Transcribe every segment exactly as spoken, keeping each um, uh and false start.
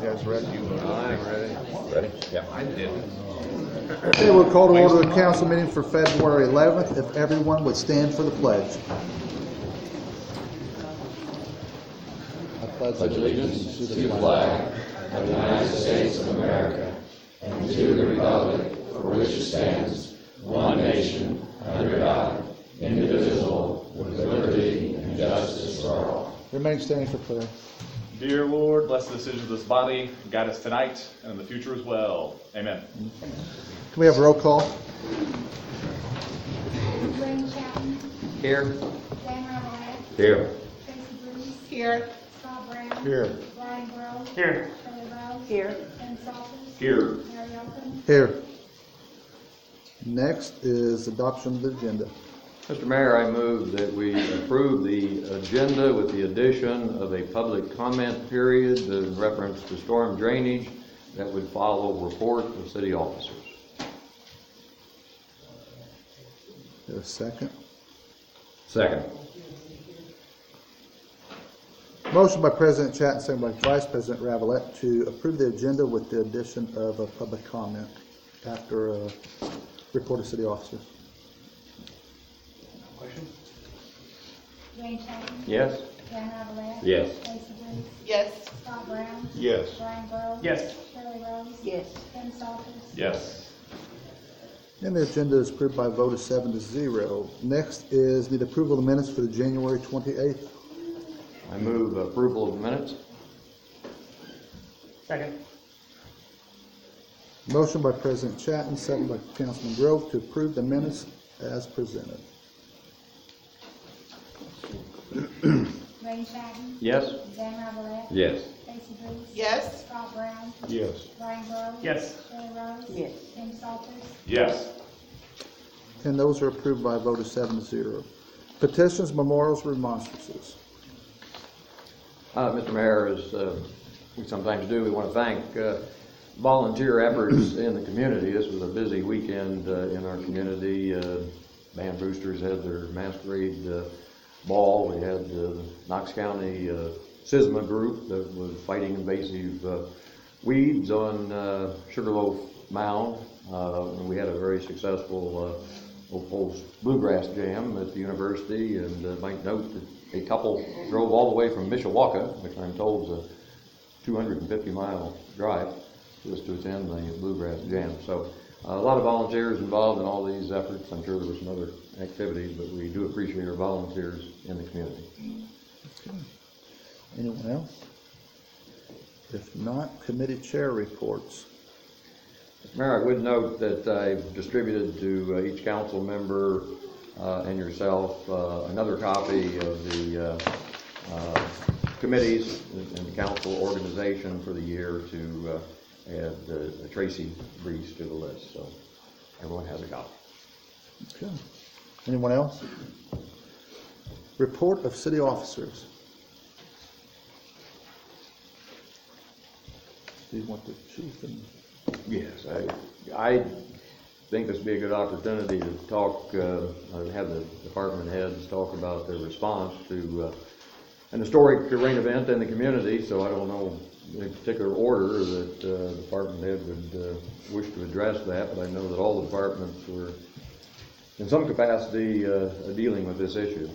guys ready? I'm ready. Ready? Yeah. I didn't. Okay, we'll call to order the council meeting for February eleventh. If everyone would stand for the pledge. I pledge Allegiance to the flag of the United States of America and to the republic for which it stands, one nation, under God, indivisible, with liberty and justice for all. Remain standing for prayer. Dear Lord, bless the decisions of this body, guide us tonight and in the future as well. Amen. Can we have a roll call? Wayne Chapman. Here. Dan Ravelette. Here. Tracy Bruce. Here. Scott Brown. Here. Brian Grove. Here. Shirley Rose. Here. Ben Salters. Here. Mary Elton. Here. Next is adoption of the agenda. Mister Mayor, I move that we approve the agenda with the addition of a public comment period in reference to storm drainage that would follow report of city officers. Is there a second? Second. Motion by President Chatton, second by Vice President Ravelette to approve the agenda with the addition of a public comment after a report of city officers. Wayne Chapman. Yes? Dan Ravelette. Yes. Tracy Bruce. Yes. Scott Brown. Yes. Brian Grove. Yes. Shirley Rose. Yes. Ben Salters. Yes. And the agenda is approved by a vote of seven to zero. Next is need approval of the minutes for the January twenty-eighth. I move approval of the minutes. Second. Motion by President Chatton, second by Councilman Grove to approve the minutes as presented. Wayne Chapman. Yes? Dan Ravelette. Yes. Tracy Bruce. Yes. Scott Brown. Yes. Brian Grove. Yes. Shirley Rose. Yes. Ben Salters. Yes. And those are approved by a vote of seven to zero. Petitions, memorials, remonstrances. Uh, Mister Mayor, as uh, we sometimes do, we want to thank uh, volunteer efforts in the community. This was a busy weekend uh, in our community. Uh, Band Boosters had their masquerade uh, ball. We had the Knox County uh, SISMA group that was fighting invasive uh, weeds on uh, Sugarloaf Mound. Uh, and we had a very successful uh, Oak Falls Bluegrass Jam at the university. And uh, might note that a couple drove all the way from Mishawaka, which I'm told is a two hundred fifty mile drive, just to attend the Bluegrass Jam. So uh, a lot of volunteers involved in all these efforts. I'm sure there were some other activities, but we do appreciate our volunteers in the community. Okay. Anyone else? If not, committee chair reports. Mayor, I would note that I've distributed to uh, each council member uh, and yourself uh, another copy of the uh, uh, committees and the council organization for the year to uh, add uh, Tracy Breeze to the list. So everyone has a copy. Okay. Anyone else? Report of city officers. Do you want the chief and... Yes, I, I think this would be a good opportunity to talk, uh, have the department heads talk about their response to uh, an historic rain event in the community. So I don't know in particular order that uh, the department head would uh, wish to address that, but I know that all the departments were in some capacity uh, dealing with this issue.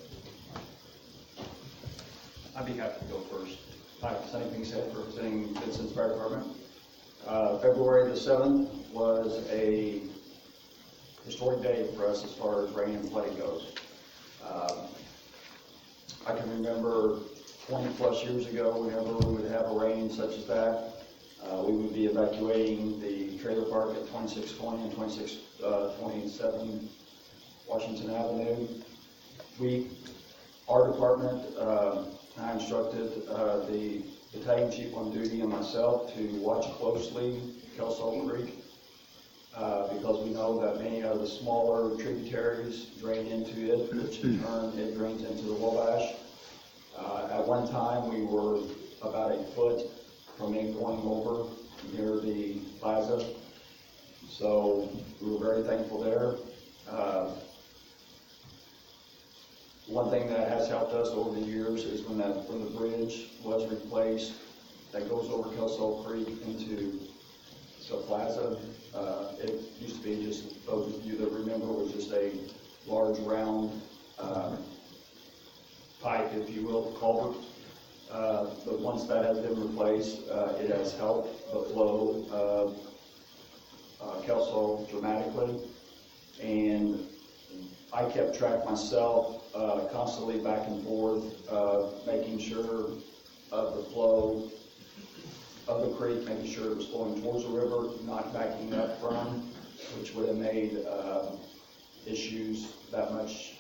I'd be happy to go first. Hi, Sonny Pinkstead, representing Vincent's Fire Department. Uh, February the seventh was a historic day for us as far as rain and flooding goes. Um, I can remember twenty plus years ago, whenever we would have a rain such as that, uh, we would be evacuating the trailer park at twenty-six twenty and twenty-six twenty-seven Washington Avenue. We, our department, uh, I instructed uh, the battalion chief on duty and myself to watch closely Kelso Creek uh, because we know that many of the smaller tributaries drain into it, which in turn it drains into the Wabash. Uh, at one time we were about a foot from it going over near the plaza, so we were very thankful there. Uh, One thing that has helped us over the years is when that when the bridge was replaced that goes over Kelso Creek into the plaza. Uh, it used to be just, those of you that remember, was just a large round, uh, pipe, if you will, culvert. Uh, but once that has been replaced, uh, it has helped the flow of uh, Kelso dramatically. And I kept track myself, uh, constantly back and forth, uh, making sure of the flow of the creek, making sure it was flowing towards the river, not backing up from, which would have made uh, issues that much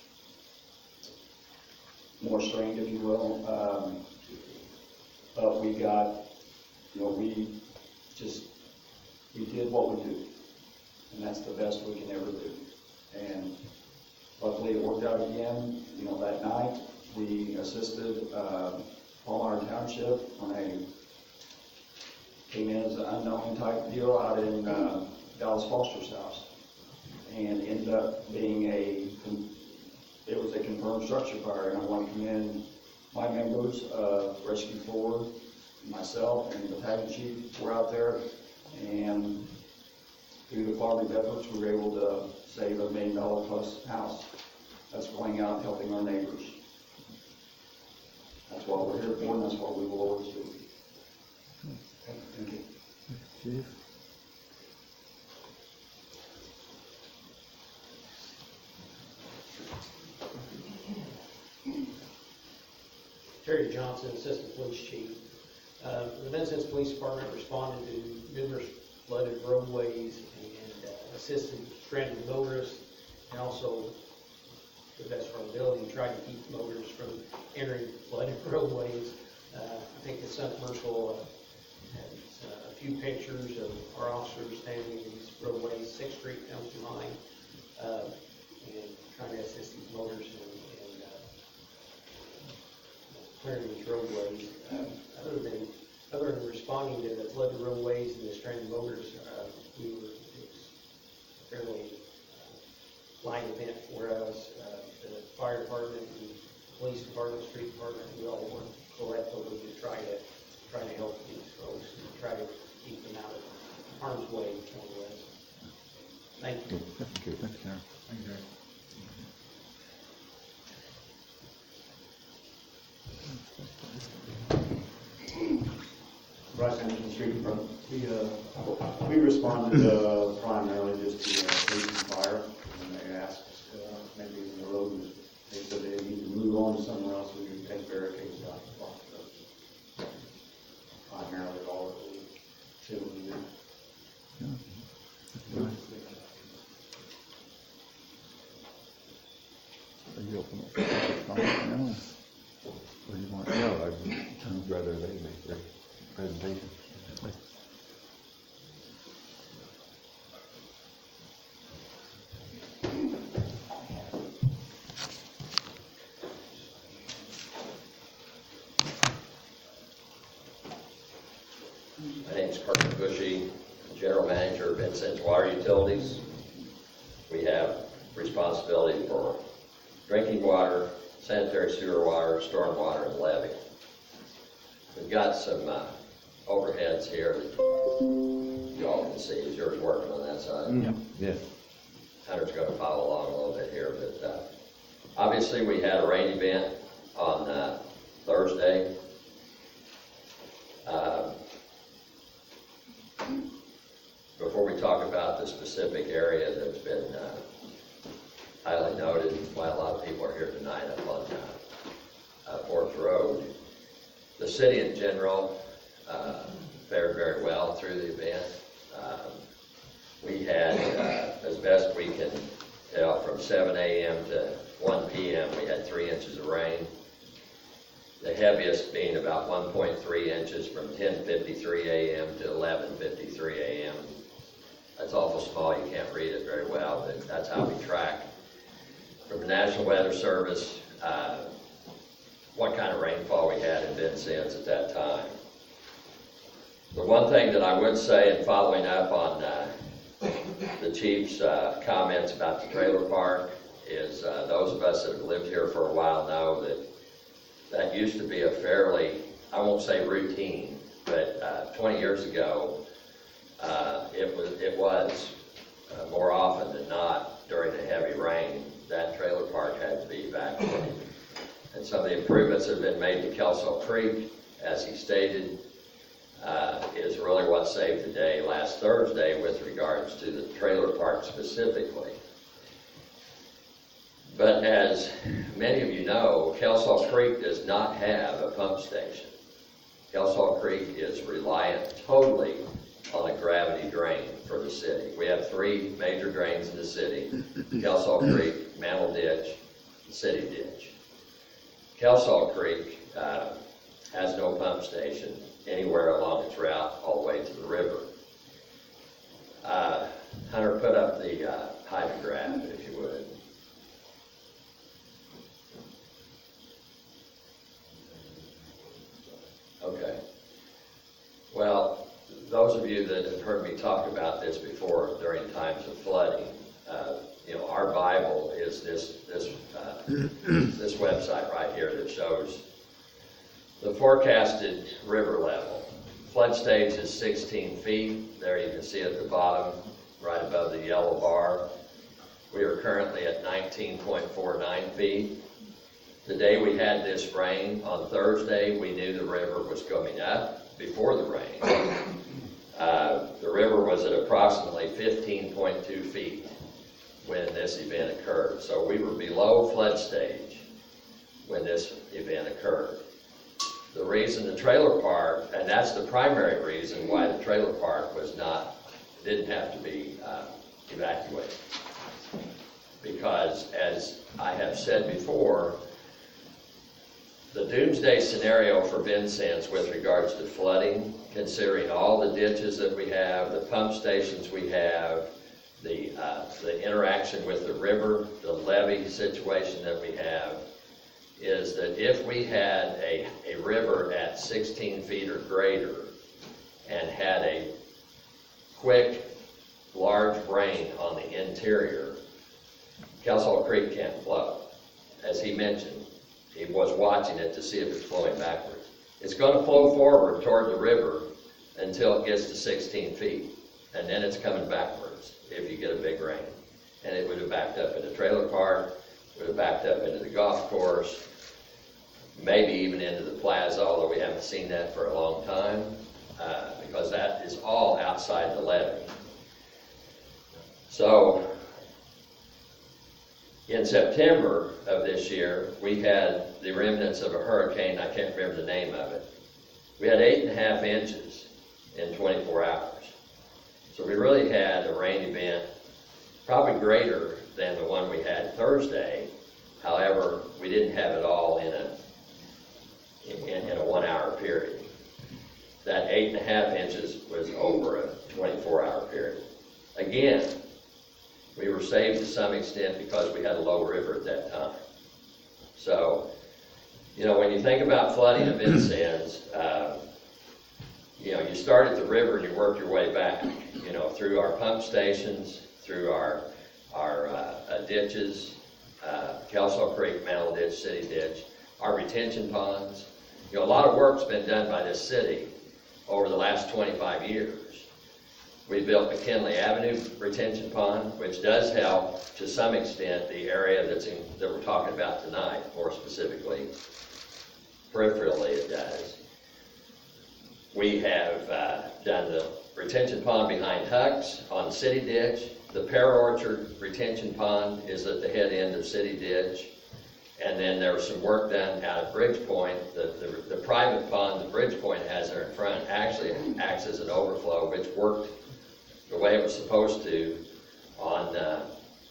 more strained, if you will. Um, but we got, you know, we just, we did what we do, and that's the best we can ever do. And luckily it worked out again. You know, that night we assisted uh, Palmyra Township when they came in as an unknown type deal out in uh, Dallas Foster's house, and ended up being a, it was a confirmed structure fire. And I want to commend my members of Rescue Forward, myself, and the battalion chief were out there, and through the collaborative efforts, we were able to save a million dollar plus house. That's going out and helping our neighbors. That's what we're here for, and that's what we will always do. Okay, thank you. Chief? Terry Johnson, Assistant Police Chief. Uh, the Vincennes Police Department responded to numerous flooded roadways and uh, assisted stranded motorists, and also, to the best of our ability, tried to keep motorists from entering flooded roadways. Uh, I think the Sun Commercial uh, has uh, a few pictures of our officers standing in these roadways. Sixth Street comes to mind, uh, and trying to assist these motorists in, in uh, clearing these roadways. Uh, other than other than responding to the flooded roadways and the stranded motorists, uh, we were it was a fairly uh, light event for us. Uh, the fire department, the police department, street department, we all worked collectively to try to try to help these folks and try to keep them out of harm's way, more or less. Thank you. Thank you. Thank you. Thank you. Bryce Anderson, Street Department. We, uh, we responded, uh, primarily just to, uh, police and fire, and they asked, uh, maybe in the road, was- they said they need to move on to somewhere else, we can take barricades out and block those. Primarily all that we said we did. Are you open up for comment now? Or you want? No, I'd rather they make their presentation. My name is Carter Bushy, General Manager of Vincennes Water Utilities. We have responsibility for drinking water, sanitary sewer water, storm water, and levee. We've got some uh, overheads here that you all can see. Is yours working on that side? Mm-hmm. Yeah. Hunter's going to follow along a little bit here, but uh, obviously we had a rain event on uh, Thursday. Uh, before we talk about the specific area that's been uh, highly noted, why a lot of people are here tonight up on uh, uh, Fourth Road, the city in general uh, fared very well through the event. Um, we had, uh, as best we can tell, from seven A M to one P M we had three inches of rain. The heaviest being about one point three inches from ten fifty-three A M to eleven fifty-three A M That's awful small, you can't read it very well, but that's how we track. From the National Weather Service, uh, what kind of rainfall we had in Vincennes at that time. The one thing that I would say, in following up on uh, the chief's uh, comments about the trailer park, is uh, those of us that have lived here for a while know that that used to be a fairly, I won't say routine, but uh, twenty years ago, uh, it was, it was uh, more often than not during a heavy rain, that trailer park had to be evacuated. And some of the improvements that have been made to Kelso Creek, as he stated, uh, is really what saved the day last Thursday with regards to the trailer park specifically. But as many of you know, Kelso Creek does not have a pump station. Kelso Creek is reliant totally on a gravity drain for the city. We have three major drains in the city: Kelso Creek, Mantle Ditch, and City Ditch. Kelso Creek uh, has no pump station anywhere along its route all the way to the river. Uh, Hunter, put up the uh, hydrograph, if you would. Okay. Well, those of you that have heard me talk about this before during times of flooding, uh, you know, our Bible is this this uh, this website right here that shows the forecasted river level. Flood stage is sixteen feet. There you can see at the bottom, right above the yellow bar. We are currently at nineteen point four nine feet. The day we had this rain on Thursday, we knew the river was coming up before the rain. Uh, the river was at approximately fifteen point two feet when this event occurred. So we were below flood stage when this event occurred. The reason the trailer park, and that's the primary reason why the trailer park was not, didn't have to be uh, evacuated. Because as I have said before, the doomsday scenario for Vincennes with regards to flooding, considering all the ditches that we have, the pump stations we have, the, uh, the interaction with the river, the levee situation that we have, is that if we had a, a river at sixteen feet or greater and had a quick, large rain on the interior, Kelso Creek can't flow. As he mentioned, he was watching it to see if it's flowing backwards. It's going to flow forward toward the river until it gets to sixteen feet, and then it's coming backwards if you get a big rain. And it would have backed up in the trailer park, would have backed up into the golf course, maybe even into the plaza, although we haven't seen that for a long time, uh, because that is all outside the levee. So, in September of this year, we had the remnants of a hurricane. I can't remember the name of it. We had eight and a half inches in twenty-four hours. So we really had a rain event probably greater than the one we had Thursday. However, we didn't have it all in a in, in a one-hour period. That eight and a half inches was over a twenty-four hour period. Again, we were saved to some extent because we had a low river at that time. So, you know, when you think about flooding of Vincennes, uh, you know, you start at the river and you work your way back, you know, through our pump stations, through our, our uh, uh, ditches, uh, Kelso Creek, Mantle Ditch, City Ditch, our retention ponds. You know, a lot of work's been done by this city over the last twenty-five years. We built McKinley Avenue Retention Pond, which does help to some extent the area that's in, that we're talking about tonight, more specifically. Peripherally it does. We have uh, done the retention pond behind Huck's on City Ditch. The Pear Orchard Retention Pond is at the head end of City Ditch. And then there was some work done out at Bridge Point. The, the, the private pond that Bridge Point has there in front actually acts as an overflow, which worked the way it was supposed to on uh,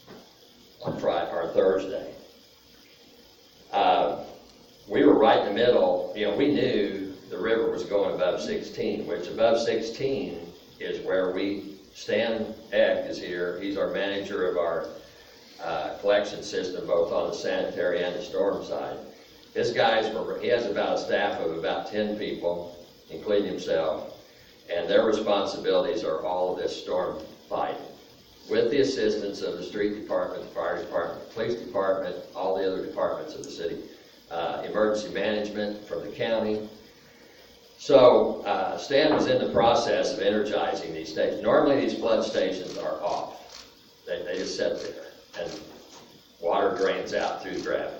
on Friday or Thursday. Uh, we were right in the middle. You know, we knew the river was going above sixteen, which above sixteen is where we, Stan Eck is here. He's our manager of our uh, collection system, both on the sanitary and the storm side. His guys were, he has about a staff of about ten people, including himself. And their responsibilities are all of this storm fighting, with the assistance of the street department, the fire department, the police department, all the other departments of the city, uh, emergency management from the county. So uh, Stan was in the process of energizing these stations. Normally these flood stations are off. They, they just sit there and water drains out through gravity.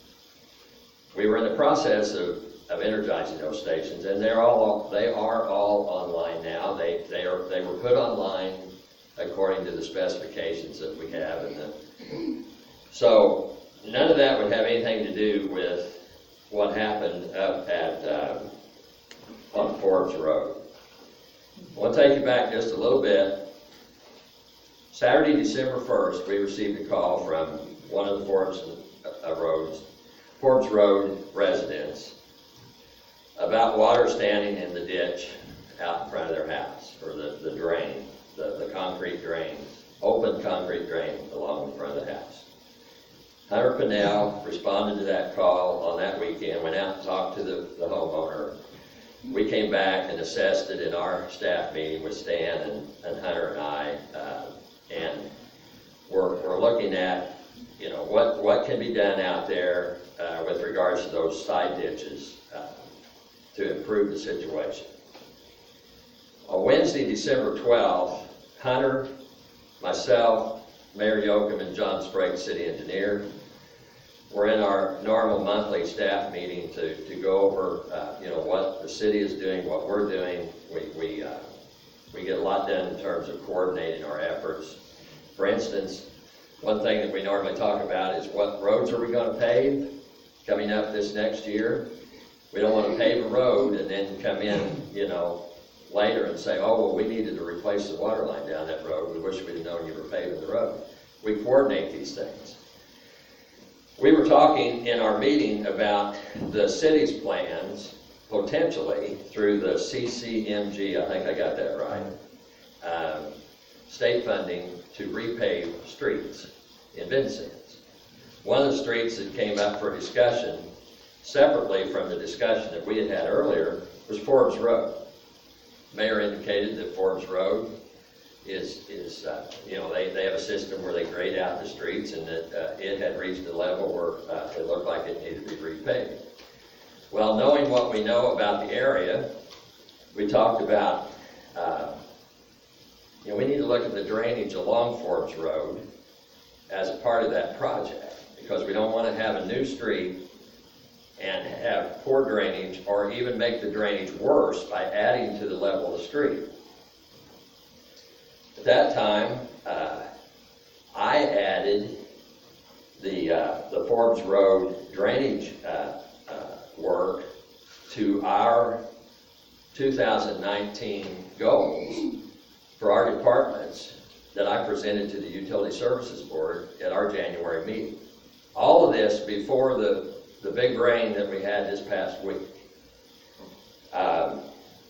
We were in the process of, of energizing those stations, and they're all they are all online now. They they are they were put online according to the specifications that we have, and the, so none of that would have anything to do with what happened up at um, on Forbes Road. I want to take you back just a little bit. Saturday, December first, we received a call from one of the Forbes uh, roads, Forbes Road residents about water standing in the ditch out in front of their house, or the, the drain, the, the concrete drain, open concrete drain along the front of the house. Hunter Pinnell responded to that call on that weekend, went out and talked to the, the homeowner. We came back and assessed it in our staff meeting with Stan and, and Hunter and I, uh, and we're, we're looking at, you know, what, what can be done out there uh, with regards to those side ditches uh, to improve the situation. On Wednesday, December twelfth, Hunter, myself, Mayor Yoakum, and John Sprague, city engineer, we're in our normal monthly staff meeting to, to go over, uh, you know, what the city is doing, what we're doing. We, we, uh, we get a lot done in terms of coordinating our efforts. For instance, one thing that we normally talk about is what roads are we going to pave coming up this next year. We don't want to pave a road and then come in, you know, later and say, oh, well, we needed to replace the water line down that road. We wish we'd have known you were paving the road. We coordinate these things. We were talking in our meeting about the city's plans, potentially through the C C M G, I think I got that right, um, state funding to repave streets in Vincennes. One of the streets that came up for discussion, separately from the discussion that we had had earlier, was Forbes Road. Mayor indicated that Forbes Road is, is uh, you know, they, they have a system where they grade out the streets, and that uh, it had reached a level where uh, it looked like it needed to be repaved. Well, knowing what we know about the area, we talked about, uh, you know, we need to look at the drainage along Forbes Road as a part of that project, because we don't want to have a new street and have poor drainage, or even make the drainage worse by adding to the level of the street. At that time, uh, I added the, uh, the Forbes Road drainage uh, uh, work to our two thousand nineteen goals for our departments that I presented to the Utility Services Board at our January meeting. All of this before the, the big rain that we had this past week. Um,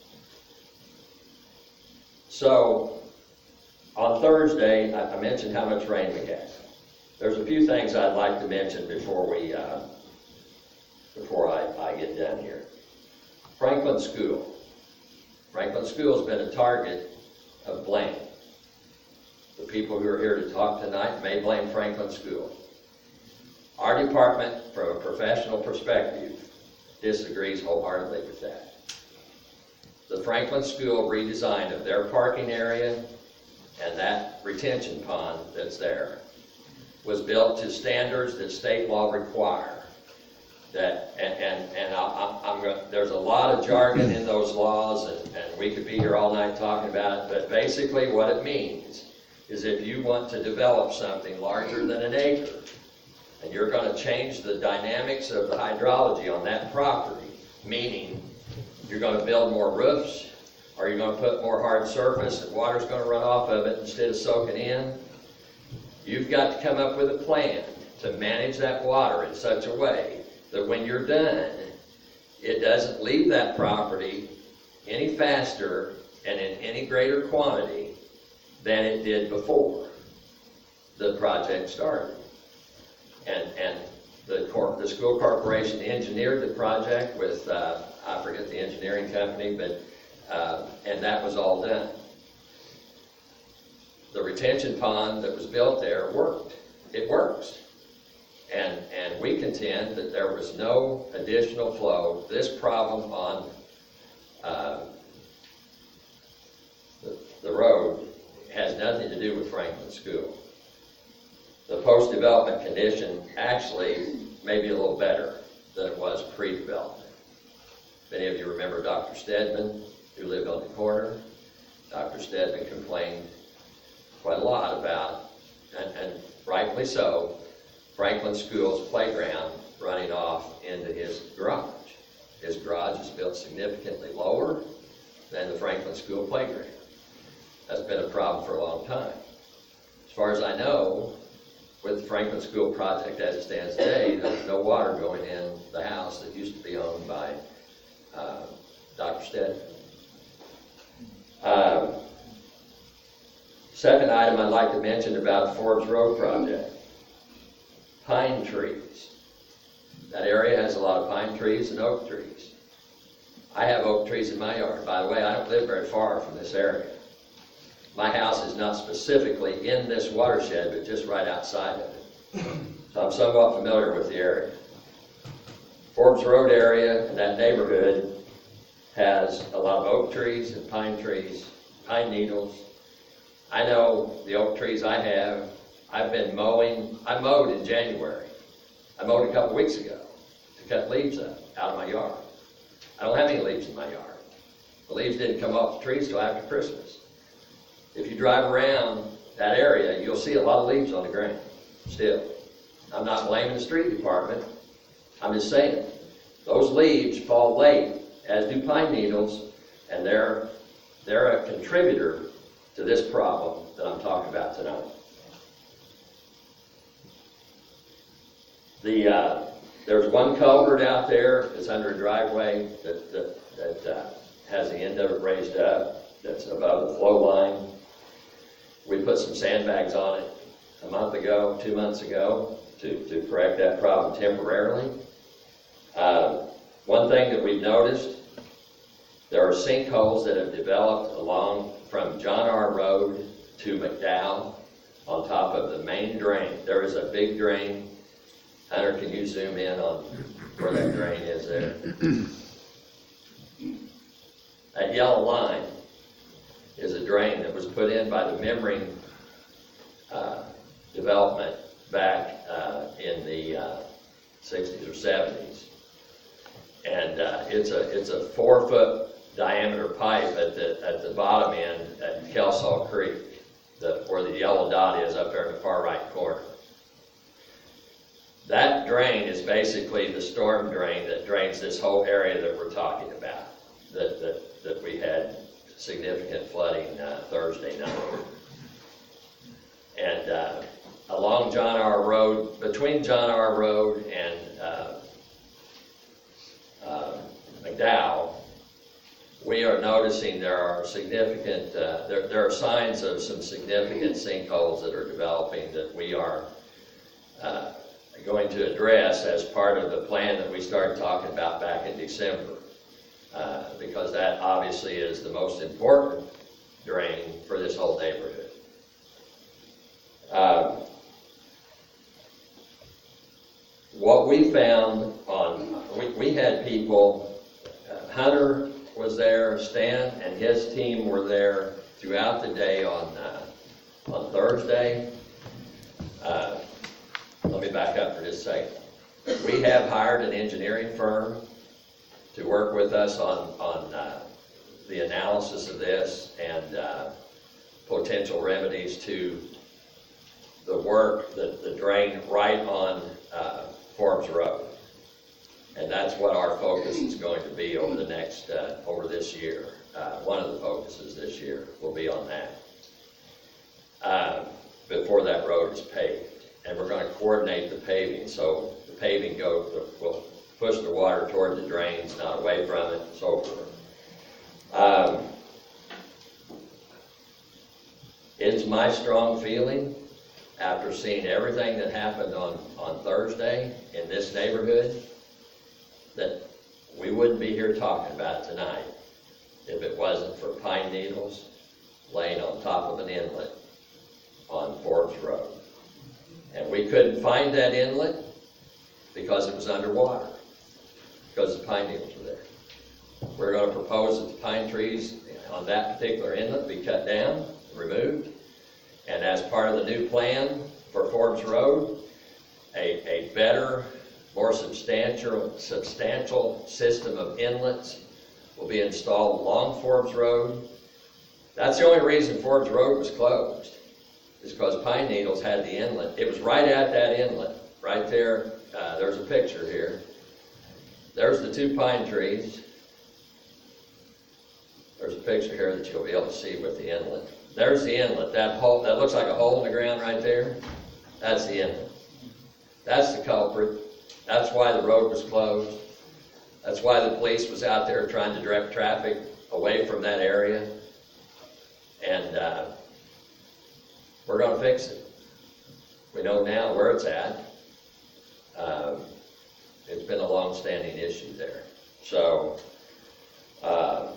so, on Thursday, I, I mentioned how much rain we had. There's a few things I'd like to mention before we, uh, before I, I get done here. Franklin School. Franklin School has been a target of blame. The people who are here to talk tonight may blame Franklin School. Our department, from a professional perspective, disagrees wholeheartedly with that. The Franklin School redesign of their parking area and that retention pond that's there was built to standards that state law require. That and and, and I, I'm going. There's a lot of jargon in those laws, and, and we could be here all night talking about it. But basically, what it means is if you want to develop something larger than an acre, and you're going to change the dynamics of the hydrology on that property, meaning you're going to build more roofs, or you're going to put more hard surface and water's going to run off of it instead of soaking in, you've got to come up with a plan to manage that water in such a way that when you're done, it doesn't leave that property any faster and in any greater quantity than it did before the project started. And, and the, corp, the school corporation engineered the project with, uh, I forget the engineering company, but uh, and that was all done. The retention pond that was built there worked. It works. And, and we contend that there was no additional flow. This problem on, uh, the, the road has nothing to do with Franklin School. The post-development condition actually may be a little better than it was pre-development. Many of you remember Doctor Stedman, who lived on the corner. Doctor Stedman complained quite a lot about, and, and rightfully so, Franklin School's playground running off into his garage. His garage is built significantly lower than the Franklin School playground. That's been a problem for a long time. As far as I know, with the Franklin School project as it stands today, there's no water going in the house that used to be owned by uh, Doctor Stedman. Um, second item I'd like to mention about the Forbes Road project. Pine trees. That area has a lot of pine trees and oak trees. I have oak trees in my yard. By the way, I don't live very far from this area. My house is not specifically in this watershed, but just right outside of it. So I'm somewhat familiar with the area. Forbes Road area and that neighborhood has a lot of oak trees and pine trees, pine needles. I know the oak trees I have, I've been mowing, I mowed in January. I mowed a couple weeks ago to cut leaves up out of my yard. I don't have any leaves in my yard. The leaves didn't come off the trees till after Christmas. If you drive around that area, you'll see a lot of leaves on the ground still. I'm not blaming the street department. I'm just saying, those leaves fall late, as do pine needles, and they're, they're a contributor to this problem that I'm talking about tonight. The, uh, there's one culvert out there that's under a driveway that, that, that uh, has the end of it raised up, that's above the flow line. We put some sandbags on it a month ago, two months ago, to, to correct that problem temporarily. Uh, one thing that we've noticed, there are sinkholes that have developed along from John R. Road to McDowell on top of the main drain. There is a big drain. Hunter, can you zoom in on where that drain is there? That yellow line is a drain that was put in by the Memring uh, development back uh, in the uh, sixties or seventies. And uh, it's a it's a four foot diameter pipe at the at the bottom end at Kelsall Creek, the, where the yellow dot is up there in the far right corner. That drain is basically the storm drain that drains this whole area that we're talking about, that that, that we had significant flooding uh, Thursday night. And uh, along John R. Road, between John R. Road and uh, uh, McDowell, we are noticing there are significant, uh, there, there are signs of some significant sinkholes that are developing that we are uh, going to address as part of the plan that we started talking about back in December. Uh, because that obviously is the most important drain for this whole neighborhood. Uh, what we found on, we, we had people, uh, Hunter was there, Stan and his team were there throughout the day on, uh, on Thursday. Uh, let me back up for just a second. We have hired an engineering firm to work with us on, on uh, the analysis of this and uh, potential remedies to the work, the, the drain right on uh, Forbes Road. And that's what our focus is going to be over the next, uh, over this year. Uh, one of the focuses this year will be on that uh, before that road is paved. And we're going to coordinate the paving, so the paving go, will push the water toward the drains, not away from it, and so forth. Um, it's my strong feeling, after seeing everything that happened on, on Thursday in this neighborhood, that we wouldn't be here talking about it tonight if it wasn't for pine needles laying on top of an inlet on Forbes Road. And we couldn't find that inlet because it was underwater, because the pine needles were there. We're gonna propose that the pine trees on that particular inlet be cut down, removed. And as part of the new plan for Forbes Road, a, a better, more substantial, substantial system of inlets will be installed along Forbes Road. That's the only reason Forbes Road was closed, is because Pine Needles had the inlet. It was right at that inlet, right there. Uh, there's a picture here. There's the two pine trees. There's a picture here that you'll be able to see with the inlet. There's the inlet. That hole, that looks like a hole in the ground right there. That's the inlet. That's the culprit. That's why the road was closed. That's why the police was out there trying to direct traffic away from that area. And uh, we're going to fix it. We know now where it's at. Um, it's been a long-standing issue there. So, uh,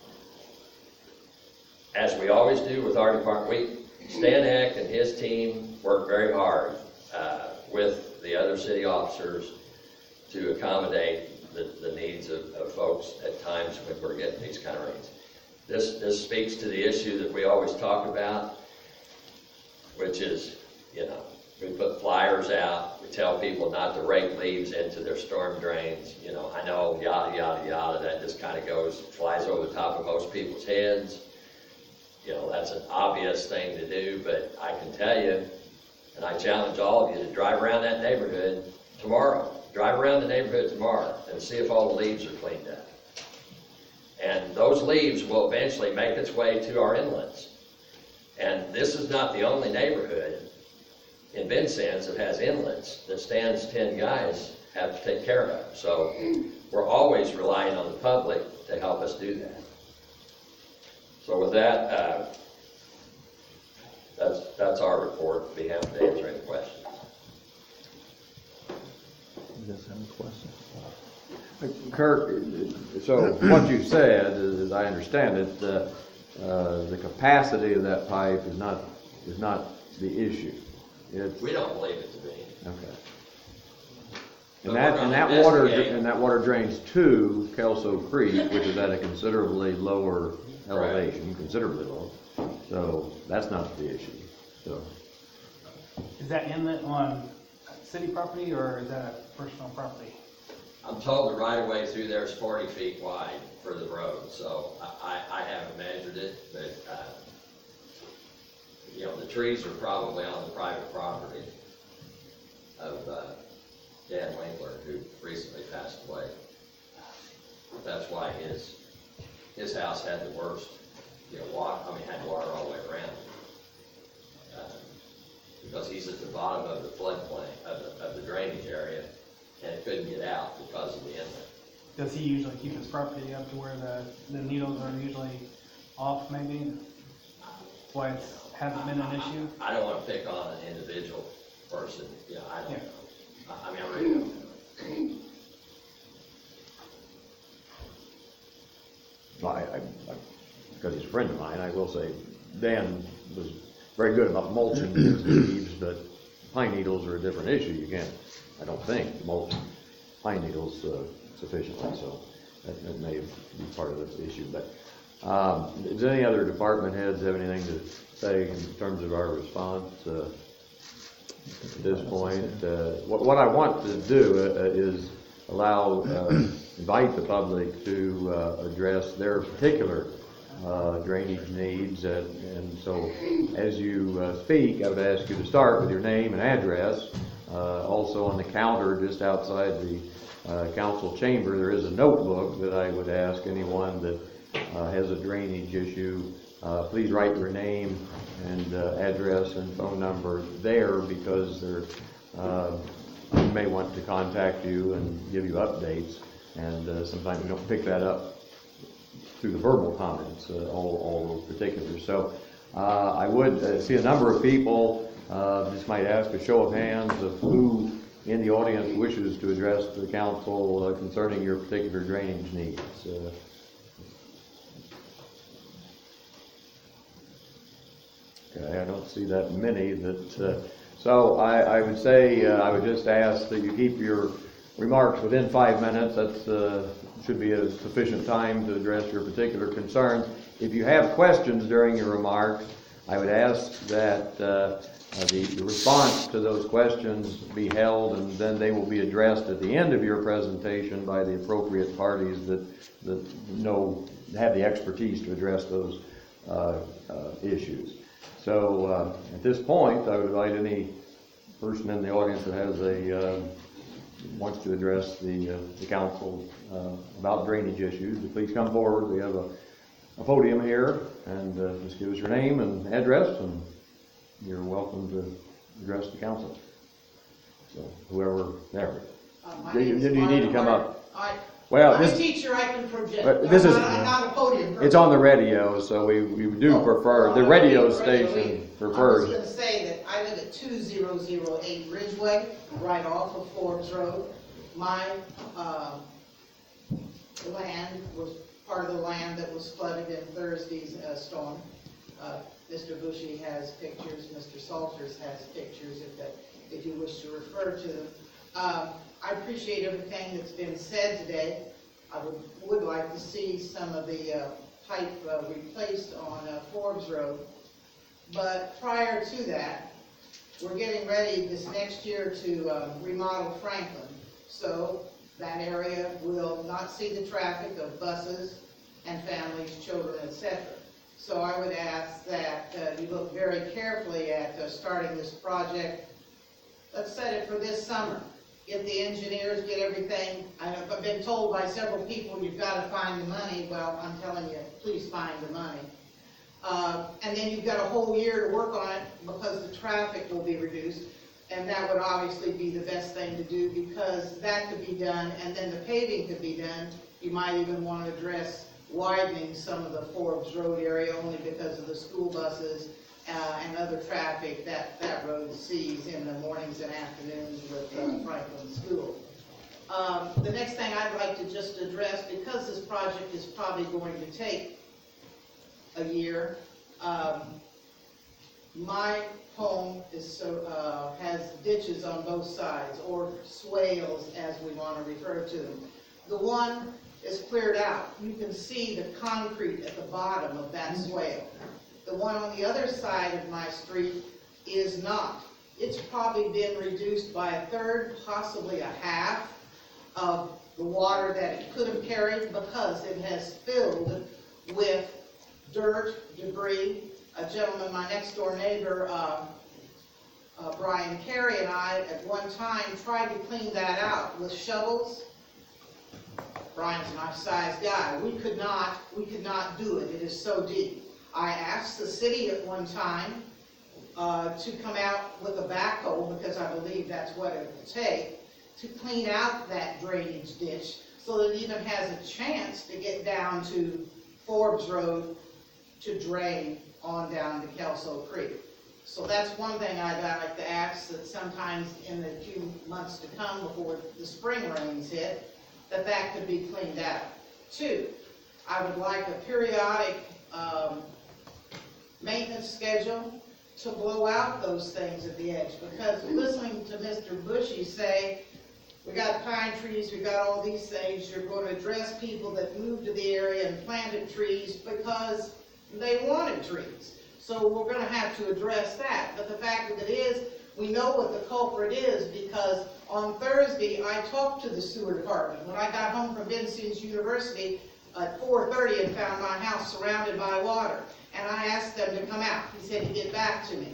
as we always do with our department, we, Stan Heck and his team work very hard uh, with the other city officers to accommodate the, the needs of, of folks at times when we're getting these kind of rains. This, this speaks to the issue that we always talk about, which is, you know, we put flyers out, we tell people not to rake leaves into their storm drains. You know, I know, yada, yada, yada, that just kind of goes, flies over the top of most people's heads. You know, that's an obvious thing to do, but I can tell you, and I challenge all of you to drive around that neighborhood tomorrow. Drive around the neighborhood tomorrow and see if all the leaves are cleaned up. And those leaves will eventually make its way to our inlets. And this is not the only neighborhood in Vincennes that has inlets that Stan's ten guys have to take care of. So we're always relying on the public to help us do that. So with that, uh, that's, that's our report. Be happy to answer any questions. You guys have any questions? Kirk, so what you said, is, as I understand it, uh, uh, the capacity of that pipe is not is not the issue. It's, We don't believe it to be. okay. But And that we're and gonna that water investigate. and that water drains to Kelso Creek, which is at a considerably lower elevation, considerably lower. So that's not the issue. So Is that inlet on city property or is that personal property? I'm told the right-of-way through there is forty feet wide for the road, so I, I, I haven't measured it, but, uh, you know, the trees are probably on the private property of, uh, Dan Winkler, who recently passed away. That's why his, his house had the worst, you know, water, I mean, had water all the way around. Uh, Because he's at the bottom of the floodplain, of the, of the drainage area, and couldn't get out because of the inlet. Does he usually keep his property up to where the, the needles are usually off maybe? That's why it hasn't been an issue? I don't want to pick on an individual person, you know, I don't Yeah. know. I, I mean, I really don't know. Well, I, I, I, because he's a friend of mine, I will say Dan was very good about mulching his leaves, but pine needles are a different issue. You can't, I don't think, mulch pine needles uh, sufficiently, so that, that may be part of the issue. But um, does any other department heads have anything to say in terms of our response uh, at this point? Uh, what, what I want to do uh, is allow, uh, invite the public to uh, address their particular uh, drainage needs, and, and so as you uh, speak, I would ask you to start with your name and address. Uh, also on the counter just outside the uh, council chamber, there is a notebook that I would ask anyone that uh, has a drainage issue, uh, please write your name and uh, address and phone number there, because there uh, we may want to contact you and give you updates, and uh, sometimes we don't pick that up through the verbal comments, uh, all, all those particulars. So uh, I would uh, see a number of people, uh, just might ask a show of hands of who in the audience wishes to address the council uh, concerning your particular drainage needs. Uh, okay, I don't see that many that, uh, so I, I would say, uh, I would just ask that you keep your remarks within five minutes. That's uh, should be a sufficient time to address your particular concerns. If you have questions during your remarks, I would ask that uh, uh, the, the response to those questions be held, and then they will be addressed at the end of your presentation by the appropriate parties that, that know, have the expertise to address those uh, uh, issues. So uh, at this point, I would invite any person in the audience that has a uh, wants to address the uh, the council uh, about drainage issues to please come forward. We have a, a podium here, and uh, just give us your name and address, and you're welcome to address the council. So whoever there. Uh, my Do you, name is do you need to come Barbara up? Hart. Well, I'm this- a teacher, I can project. But this I'm is- not, I'm not a podium person. It's on the radio, so we, we do Oh, prefer, the uh, radio radio, station radio. prefers. I was gonna say that I live at two thousand eight Ridgeway, right off of Forbes Road. My, uh, land was part of the land that was flooded in Thursday's, uh, storm. Uh, Mister Bushy has pictures, Mister Salters has pictures, if that, if you wish to refer to them. Um, I appreciate everything that's been said today. I would, would like to see some of the uh, pipe uh, replaced on uh, Forbes Road. But prior to that, we're getting ready this next year to uh, remodel Franklin. So that area will not see the traffic of buses and families, children, et cetera. So I would ask that uh, you look very carefully at uh, starting this project. Let's set it for this summer. If the engineers get everything, I've been told by several people, you've got to find the money. Well, I'm telling you, please find the money. Uh, and then you've got a whole year to work on it because the traffic will be reduced. And that would obviously be the best thing to do because that could be done and then the paving could be done. You might even want to address widening some of the Forbes Road area only because of the school buses uh, and other traffic that that road sees in the mornings and afternoons with uh, Franklin School. Um, the next thing I'd like to just address, because this project is probably going to take a year, um, my home is so, uh, has ditches on both sides, or swales as we want to refer to them. The one is cleared out. You can see the concrete at the bottom of that swale. The one on the other side of my street is not. It's probably been reduced by a third, possibly a half of the water that it could have carried because it has filled with dirt, debris. A gentleman, my next door neighbor, uh, uh, Brian Carey, and I at one time tried to clean that out with shovels. Brian's a nice sized guy. We could not, we could not do it. It is so deep. I asked the city at one time uh, to come out with a backhoe, because I believe that's what it would take, to clean out that drainage ditch so that it even has a chance to get down to Forbes Road to drain on down to Kelso Creek. So that's one thing I'd like to ask, that sometimes in the few months to come before the spring rains hit, that that could be cleaned out. Two, I would like a periodic um, maintenance schedule to blow out those things at the edge, because listening to Mister Bushy say, we got pine trees, we got all these things, you're going to address people that moved to the area and planted trees because they wanted trees. So we're going to have to address that. But the fact of it is, we know what the culprit is, because on Thursday I talked to the sewer department. When I got home from Vincennes University at four thirty and found my house surrounded by water, and I asked them to come out. He said he'd get back to me.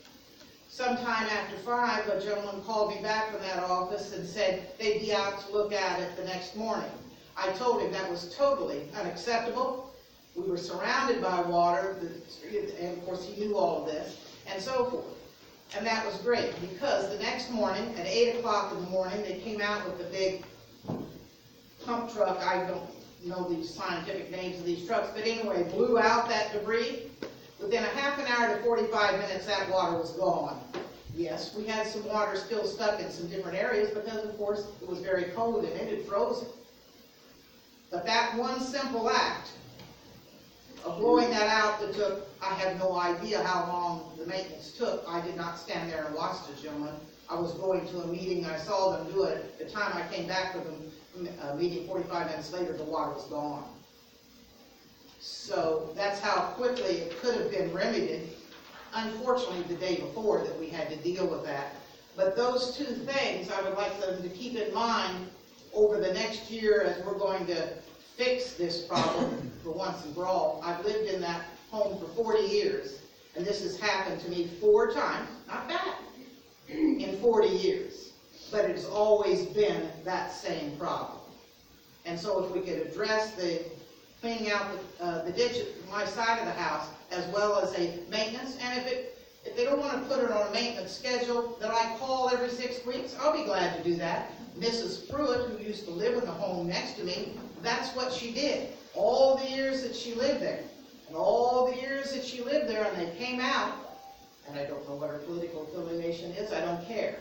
Sometime after five, a gentleman called me back from that office and said they'd be out to look at it the next morning. I told him that was totally unacceptable. We were surrounded by water, and of course he knew all of this, and so forth. And that was great, because the next morning, at eight o'clock in the morning, they came out with the big pump truck. I don't know the scientific names of these trucks, but anyway, blew out that debris. Within a half an hour to forty-five minutes, that water was gone. Yes, we had some water still stuck in some different areas because, of course, it was very cold and it had frozen. But that one simple act of blowing that out that took, I have no idea how long the maintenance took. I did not stand there and watch the gentleman. I was going to a meeting, I saw them do it. At the time I came back from them uh, meeting forty-five minutes later, the water was gone. So that's how quickly it could have been remedied. Unfortunately, the day before that we had to deal with that. But those two things, I would like them to keep in mind over the next year as we're going to fix this problem for once and for all. I've lived in that home for forty years, and this has happened to me four times, not bad, in forty years. But it has always been that same problem. And so if we could address the cleaning out the, uh, the ditch at my side of the house, as well as a maintenance, and if it, if they don't want to put it on a maintenance schedule that I call every six weeks, I'll be glad to do that. Missus Pruitt, who used to live in the home next to me, that's what she did. All the years that she lived there, and all the years that she lived there, and they came out, and I don't know what her political affiliation is, I don't care.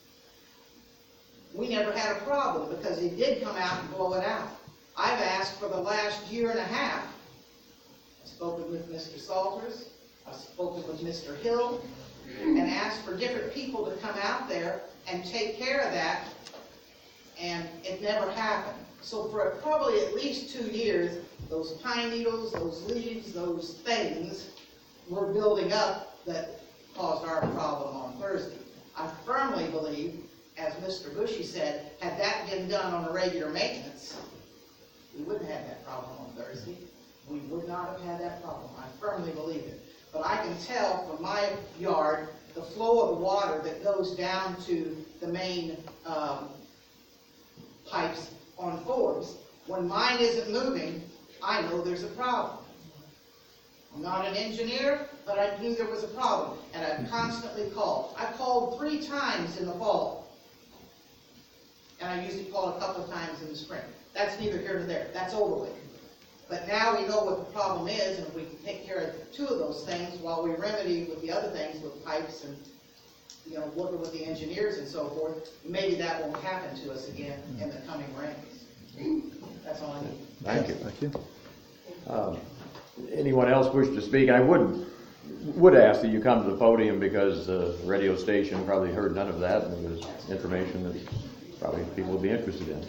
We never had a problem because they did come out and blow it out. I've asked for the last year and a half. I've spoken with Mister Salters, I've spoken with Mister Hill, and asked for different people to come out there and take care of that, and it never happened. So for probably at least two years, those pine needles, those leaves, those things were building up that caused our problem on Thursday. I firmly believe, as Mister Bushy said, had that been done on a regular maintenance, we wouldn't have that problem on Thursday. We would not have had that problem. I firmly believe it. But I can tell from my yard, the flow of the water that goes down to the main um, pipes on Forbes, when mine isn't moving, I know there's a problem. I'm not an engineer, but I knew there was a problem, and I constantly called. I called three times in the fall, and I usually call a couple of times in the spring. That's neither here nor there. That's over with. But now we know what the problem is, and if we can take care of two of those things while we remedy with the other things with pipes and, you know, working with the engineers and so forth, maybe that won't happen to us again in the coming rains. That's all I need. Thank you. Thank you. Um, Anyone else wish to speak? I would, would ask that you come to the podium because the radio station probably heard none of that, and it was information that probably people would be interested in.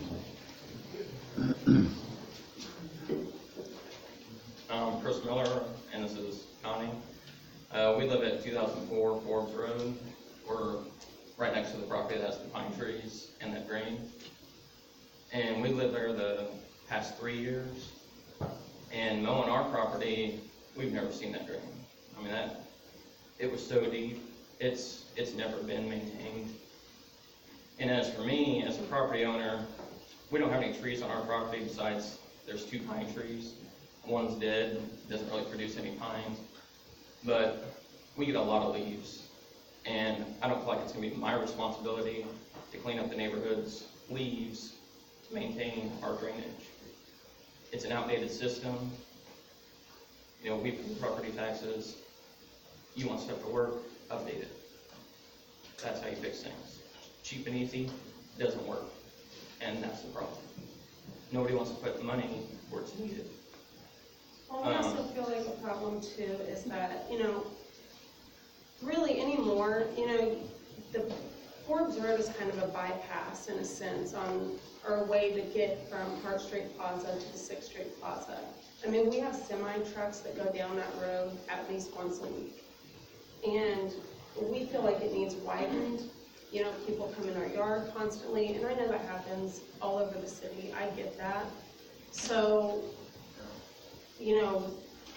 I'm Chris Miller, and this is Connie. Uh, we live at two thousand four Forbes Road. We're right next to the property that has the pine trees and that drain. And we lived there the past three years. And mowing our property, we've never seen that drain. I mean, that, it was so deep, it's, it's never been maintained. And as for me, as a property owner, we don't have any trees on our property besides there's two pine trees. One's dead, doesn't really produce any pines, but we get a lot of leaves. And I don't feel like it's gonna be my responsibility to clean up the neighborhood's leaves to maintain our drainage. It's an outdated system. You know, we pay property taxes. You want stuff to work, update it. That's how you fix things. Cheap and easy doesn't work, and that's the problem. Nobody wants to put money where it's needed. Well, I also feel like the problem too is that, you know, really anymore, you know, the Forbes Road is kind of a bypass in a sense on our way to get from Hart Street Plaza to the Sixth Street Plaza. I mean, we have semi trucks that go down that road at least once a week. And we feel like it needs widened. You know, people come in our yard constantly, and I know that happens all over the city. I get that. So, you know,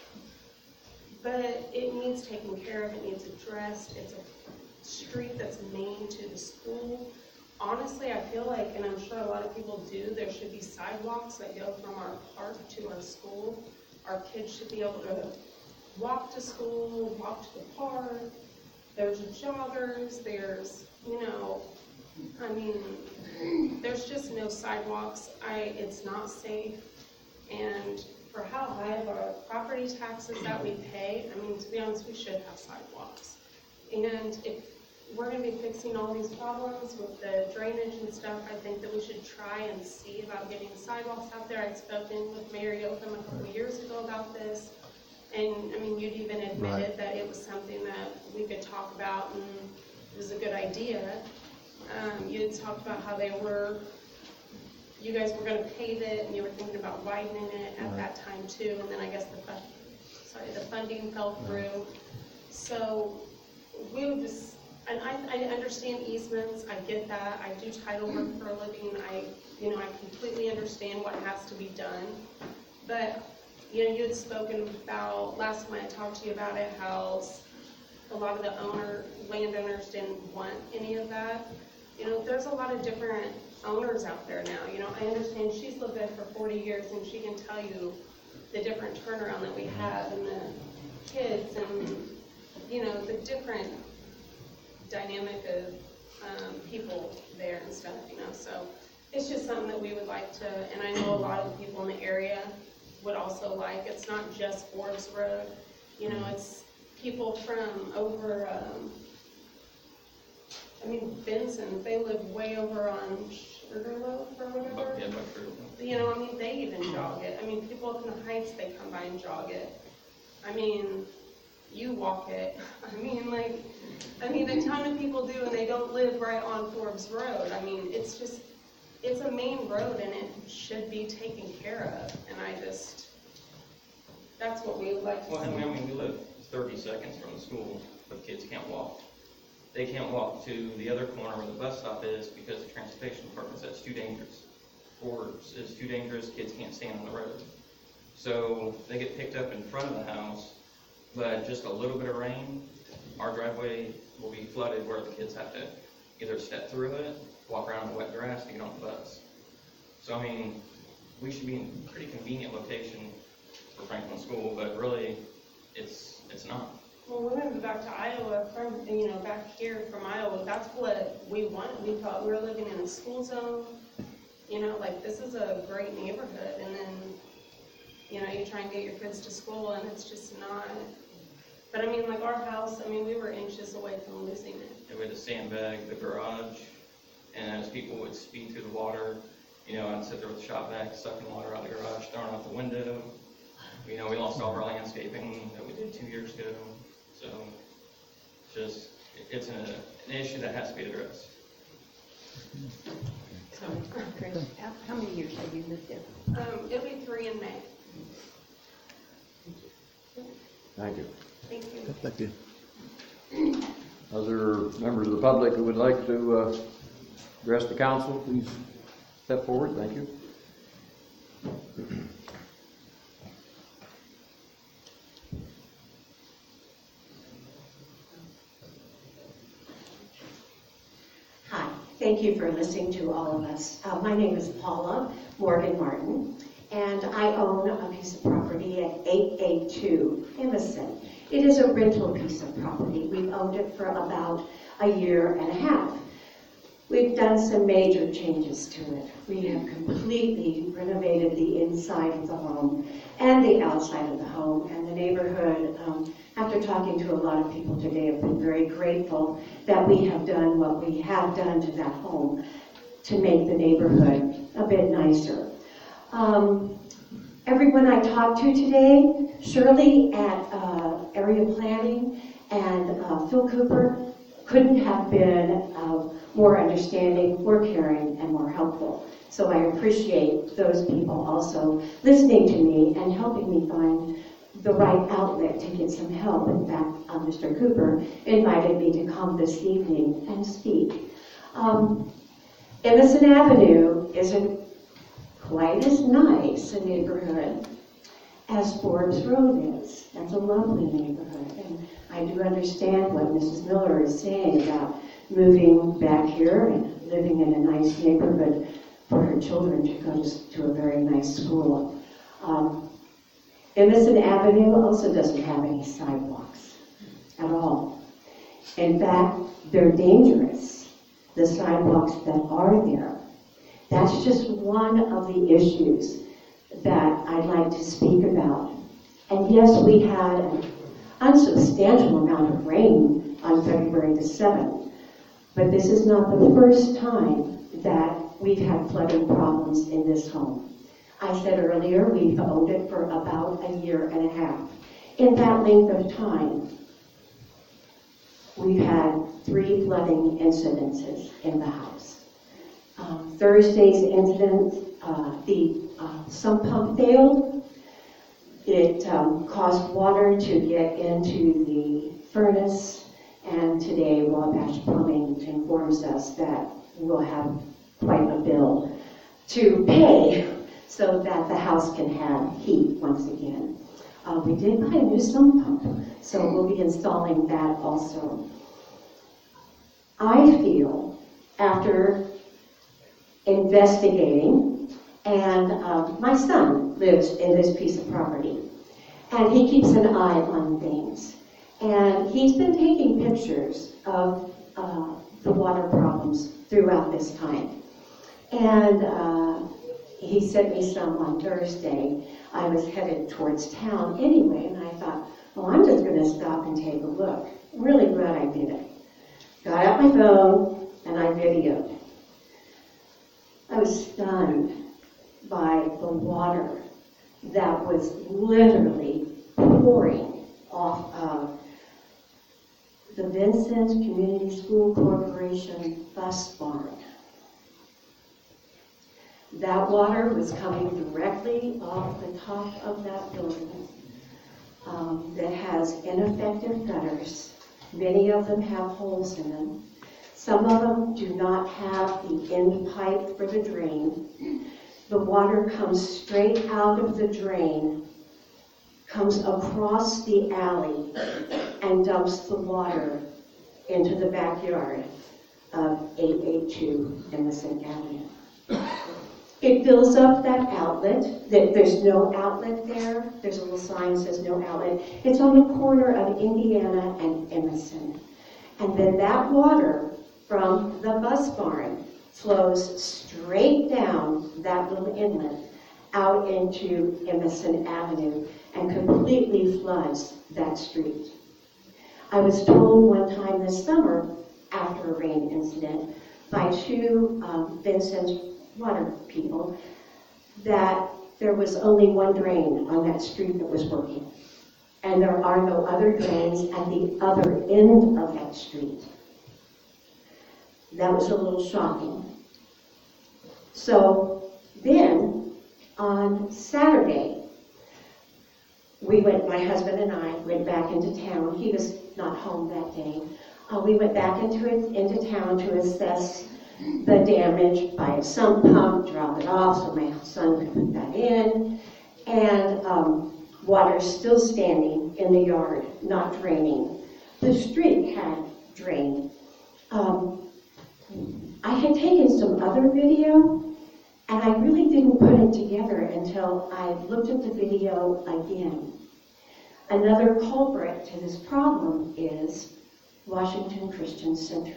but it needs taken care of, it needs addressed. It's a street that's main to the school. Honestly, I feel like, and I'm sure a lot of people do, there should be sidewalks that go from our park to our school. Our kids should be able to walk to school, walk to the park. There's joggers, there's, you know, I mean, there's just no sidewalks. I, it's not safe. And for how high of our property taxes that we pay, I mean, to be honest, we should have sidewalks. And if we're going to be fixing all these problems with the drainage and stuff, I think that we should try and see about getting sidewalks out there. I'd spoken with Mayor Yoakum a couple of years ago about this, and I mean, you'd even admitted right. that it was something that we could talk about, and it was a good idea. Um, you had talked about how they were you guys were gonna pave it and you were thinking about widening it at that time too, and then I guess the fun, sorry, the funding fell through. So we would just, and I, I understand easements, I get that, I do title work for a living, I, you know, I completely understand what has to be done. But, you know, you had spoken about, last time I talked to you about it, how a lot of the owner, landowners didn't want any of that. You know, there's a lot of different owners out there now. You know, I understand she's lived there for forty years and she can tell you the different turnaround that we have and the kids and, you know, the different dynamic of um, people there and stuff, you know. So it's just something that we would like to, and I know a lot of the people in the area would also like. It's not just Forbes Road, you know, it's people from over, um, I mean, Benson, they live way over on Sugarloaf or whatever. Yeah, but true. You know, I mean, they even jog it. I mean, people up in the Heights, they come by and jog it. I mean, you walk it. I mean, like, I mean, a ton of people do, and they don't live right on Forbes Road. I mean, it's just, it's a main road, and it should be taken care of. And I just, that's what we would like to Well, I see. mean, I mean, we live thirty seconds from the school, but kids can't walk. They can't walk to the other corner where the bus stop is because the transportation department says it's too dangerous. Forbes is too dangerous, kids can't stand on the road. So they get picked up in front of the house, but just a little bit of rain, our driveway will be flooded where the kids have to either step through it, walk around in the wet grass to get on the bus. So, I mean, we should be in a pretty convenient location for Franklin School, but really, it's it's not. Well, we moved back to Iowa from, you know, back here from Iowa. That's what we wanted. We thought we were living in a school zone. You know, like, this is a great neighborhood. And then, you know, you try and get your kids to school, and it's just not. But, I mean, like, our house, I mean, we were inches away from losing it. We had to sandbag the garage, and as people would speed through the water, you know, I'd sit there with the shop vac, sucking water out of the garage, throwing out the window. You know, we lost all of our landscaping that we did two years ago. So, just, it's an, an issue that has to be addressed. So, Chris, how, how many years have you lived there? Um, it'll be three in May. Thank you. Thank you. Thank you. Other members of the public who would like to uh, address the council, please step forward. Thank you. Hi, thank you for listening to all of us. Uh, my name is Paula Morgan Martin, and I own a piece of property at eight eighty-two Emerson. It is a rental piece of property. We've owned it for about a year and a half. We've done some major changes to it. We have completely renovated the inside of the home and the outside of the home, and the neighborhood, um, after talking to a lot of people today, have been very grateful that we have done what we have done to that home to make the neighborhood a bit nicer. Um, everyone I talked to today, Shirley at uh, Area Planning and uh, Phil Cooper, couldn't have been uh, more understanding, more caring, and more helpful. So I appreciate those people also listening to me and helping me find the right outlet to get some help. In fact, uh, Mister Cooper invited me to come this evening and speak. Um, Emerson Avenue isn't quite as nice a neighborhood as Forbes Road is. That's a lovely neighborhood, and I do understand what Missus Miller is saying about moving back here and living in a nice neighborhood for her children to go to a very nice school. Um, Emerson Avenue also doesn't have any sidewalks at all. In fact, they're dangerous, the sidewalks that are there. That's just one of the issues that I'd like to speak about. And yes, we had an unsubstantial amount of rain on February the seventh, but this is not the first time that we've had flooding problems in this home. I said earlier, we've owned it for about a year and a half. In that length of time, we've had three flooding incidences in the house. Um, Thursday's incident uh, the uh, sump pump failed. It um, caused water to get into the furnace, and today Wabash Plumbing informs us that we'll have quite a bill to pay so that the house can have heat once again. Uh, we did buy a new sump pump, so we'll be installing that also. I feel, after investigating, and uh, my son lives in this piece of property, and he keeps an eye on things. And he's been taking pictures of uh, the water problems throughout this time. And uh, he sent me some on Thursday. I was headed towards town anyway, and I thought, well, I'm just going to stop and take a look. I'm really glad I did it. Got out my phone, and I videoed. I was stunned by the water that was literally pouring off of the Vincent Community School Corporation bus barn. That water was coming directly off the top of that building um, that has ineffective gutters. Many of them have holes in them. Some of them do not have the end pipe for the drain. The water comes straight out of the drain, comes across the alley, and dumps the water into the backyard of eight eighty-two Emerson Avenue. It fills up that outlet. There's no outlet there. There's a little sign that says no outlet. It's on the corner of Indiana and Emerson. And then that water from the bus barn flows straight down that little inlet out into Emerson Avenue and completely floods that street. I was told one time this summer, after a rain incident, by two um, Vincent water people, that there was only one drain on that street that was working. And there are no other drains at the other end of that street. That was a little shocking. So then, on Saturday, we went, my husband and I went back into town. He was not home that day. Uh, we went back into it, into town to assess the damage by a sump pump, drop it off so my son could put that in, and um, water still standing in the yard, not draining. The street had drained. Um, I had taken some other video, and I really didn't put it together until I looked at the video again. Another culprit to this problem is Washington Christian Center.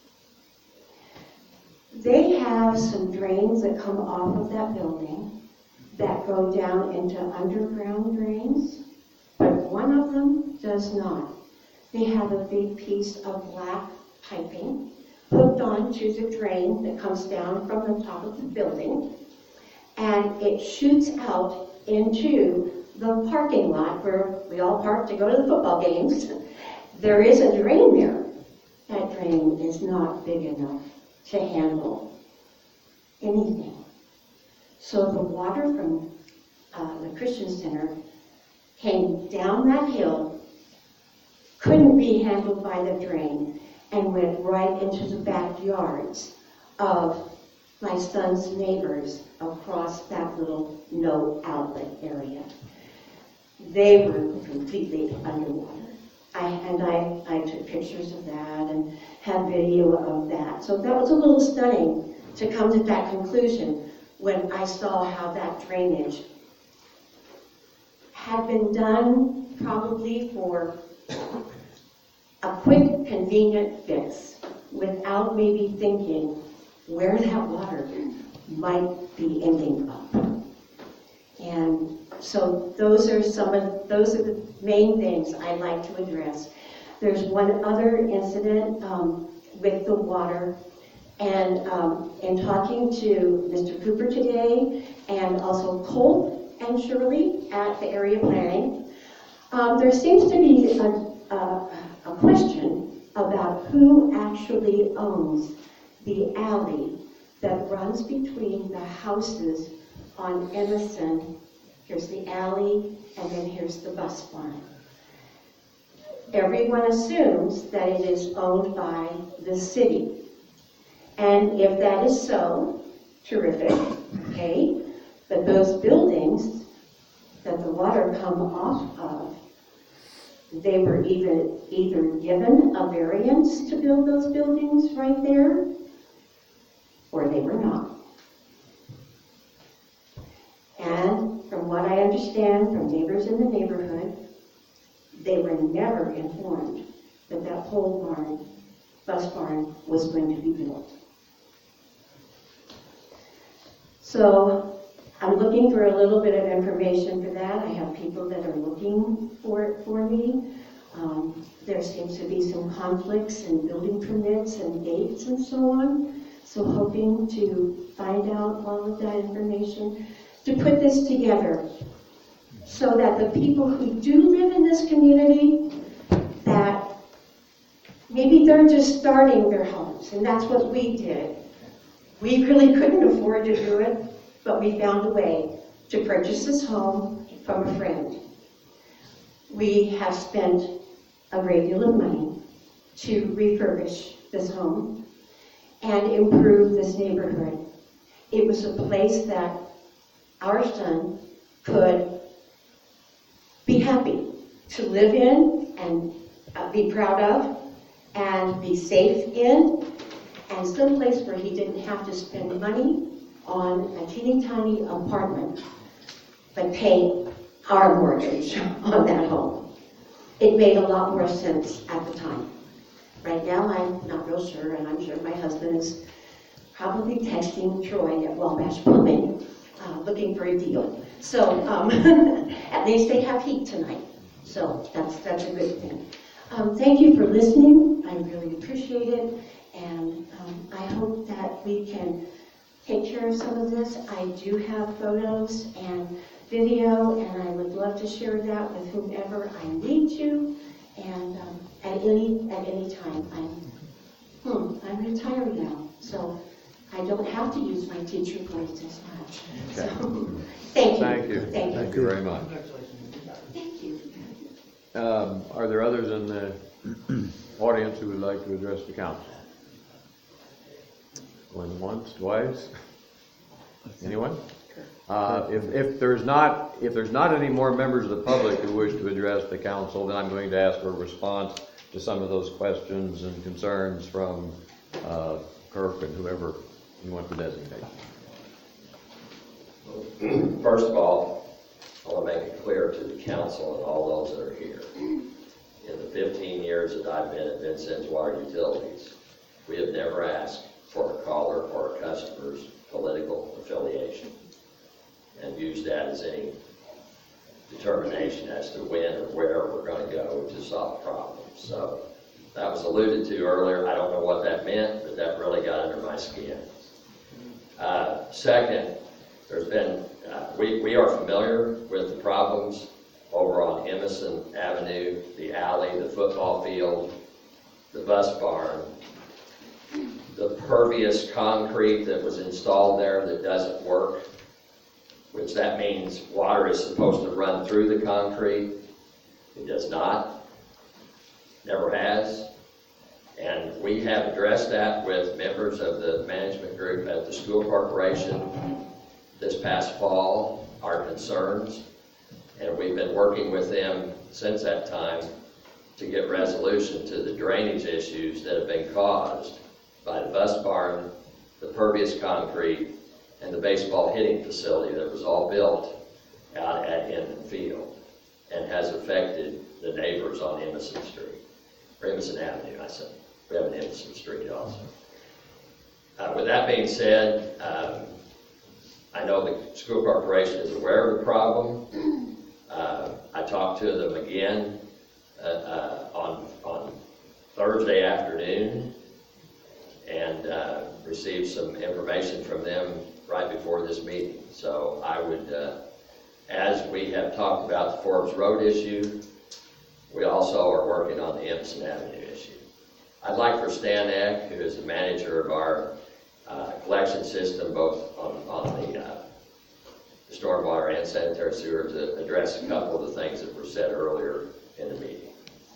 They have some drains that come off of that building that go down into underground drains, but one of them does not. They have a big piece of black piping hooked onto the drain that comes down from the top of the building, and it shoots out into the parking lot where we all park to go to the football games. There is a drain there. That drain is not big enough to handle anything. So the water from uh, the Christian Center came down that hill, couldn't be handled by the drain, and went right into the backyards of my son's neighbors across that little no outlet area. They were completely underwater. I, and I, I took pictures of that and had video of that. So that was a little stunning to come to that conclusion when I saw how that drainage had been done probably for a quick, convenient fix without maybe thinking where that water might be ending up. And so those are some of, those are the main things I'd like to address. There's one other incident um, with the water, and um, in talking to Mister Cooper today, and also Colt and Shirley at the area planning, um, there seems to be a, a, a question about who actually owns the alley that runs between the houses on Emerson. Here's the alley, and then here's the bus barn. Everyone assumes that it is owned by the city. And if that is so, terrific, okay? But those buildings that the water come off of, they were either, either given a variance to build those buildings right there, or they were not. And from what I understand from neighbors in the neighborhood, they were never informed that that pole barn, bus barn, was going to be built. So I'm looking for a little bit of information for that. I have people that are looking for it for me. Um, there seems to be some conflicts in building permits and dates and so on. So hoping to find out all of that information, to put this together so that the people who do live in this community, that maybe they're just starting their homes, and that's what we did. We really couldn't afford to do it, but we found a way to purchase this home from a friend. We have spent a great deal of money to refurbish this home and improve this neighborhood. It was a place that our son could be happy to live in and uh, be proud of and be safe in, and someplace where he didn't have to spend money on a teeny tiny apartment, but pay our mortgage on that home. It made a lot more sense at the time. Right now, I'm not real sure, and I'm sure my husband is probably texting Troy at Wabash Plumbing, uh, looking for a deal. So um, at least they have heat tonight. So that's that's a good thing. Um, thank you for listening. I really appreciate it, and um, I hope that we can take care of some of this. I do have photos and video, and I would love to share that with whomever I need to. And um, at any at any time, I'm hmm, I'm retired now, so I don't have to use my teacher voice as much. Okay. So, thank you. Thank you. Thank you. Thank you very much. Thank you. Um, Are there others in the audience who would like to address the council? Going once, twice? Anyone? Uh, if, if there's not, if there's not any more members of the public who wish to address the council, then I'm going to ask for a response to some of those questions and concerns from uh, Kirk and whoever you want to designate. First of all, I want to make it clear to the council and all those that are here. In the fifteen years that I've been at Vincennes Water Utilities, we have never asked for a caller or a customer's political affiliation and used that as any determination as to when or where we're going to go to solve problems. So that was alluded to earlier. I don't know what that meant, but that really got under my skin. Uh, second, there's been, uh, we, we are familiar with the problems over on Emerson Avenue, the alley, the football field, the bus barn, the pervious concrete that was installed there that doesn't work, which that means water is supposed to run through the concrete. It does not, never has. And we have addressed that with members of the management group at the school corporation this past fall, our concerns. And we've been working with them since that time to get resolution to the drainage issues that have been caused by the bus barn, the pervious concrete, and the baseball hitting facility that was all built out at Inman Field and has affected the neighbors on Emerson Street, or Emerson Avenue, I said. We have an Emerson Street also. Uh, with that being said, um, I know the school corporation is aware of the problem. Uh, I talked to them again uh, uh, on, on Thursday afternoon and uh, received some information from them right before this meeting. So I would, uh, as we have talked about the Forbes Road issue, we also are working on the Emerson Avenue issue. I'd like for Stan Eck, who is the manager of our uh, collection system, both on, on the uh, stormwater and sanitary sewer, to address a couple of the things that were said earlier in the meeting.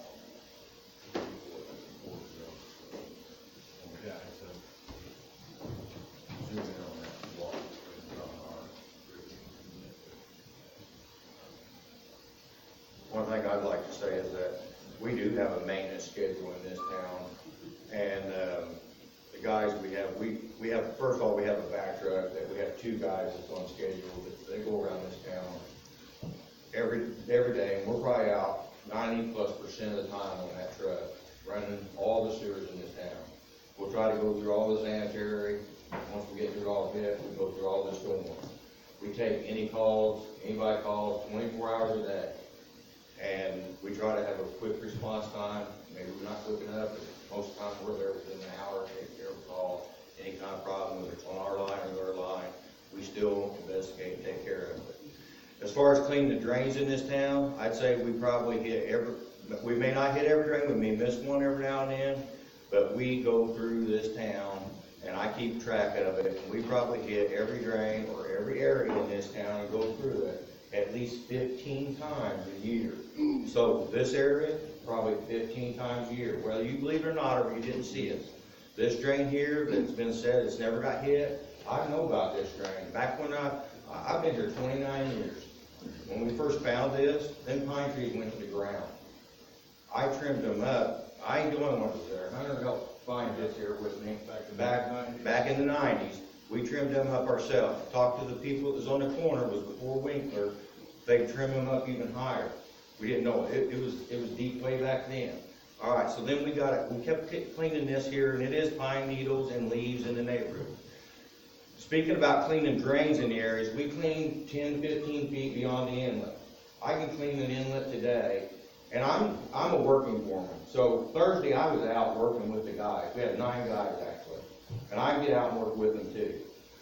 One thing I'd like to say is that we do have a maintenance schedule in this town, and um, the guys we have, we, we have, first of all, we have a back truck that we have two guys that's on schedule, that they go around this town every, every day, and we're probably out ninety plus percent of the time on that truck, running all the sewers in this town. We'll try to go through all the sanitary. Once we get through it all bit, we go through all the stormwater. We take any calls, anybody calls, twenty-four hours a day. And we try to have a quick response time. Maybe we're not quick enough, but most of the time we're there within an hour, take care of a call. Any kind of problem, whether it's on our line or their line, we still investigate and take care of it. As far as cleaning the drains in this town, I'd say we probably hit every, we may not hit every drain, we may miss one every now and then, but we go through this town and I keep track of it. And we probably hit every drain or every area in this town and go through it at least fifteen times a year. So this area, probably fifteen times a year, whether you believe it or not, or you didn't see it. This drain here that's been said it's never got hit, I know about this drain. Back when I, I've been here twenty-nine years. When we first found this, them pine trees went to the ground. I trimmed them up. I ain't the only one that was there. Hunter helped find this here with me. Back, back in the nineties, we trimmed them up ourselves. Talked to the people that was on the corner, it was before Winkler. They trimmed them up even higher. We didn't know it. It, it was it was deep way back then. All right, so then we got it. We kept cleaning this here, and it is pine needles and leaves in the neighborhood. Speaking about cleaning drains in the areas, we clean ten, fifteen feet beyond the inlet. I can clean an inlet today, and I'm I'm a working foreman. So Thursday I was out working with the guys. We had nine guys actually, and I get out and work with them too.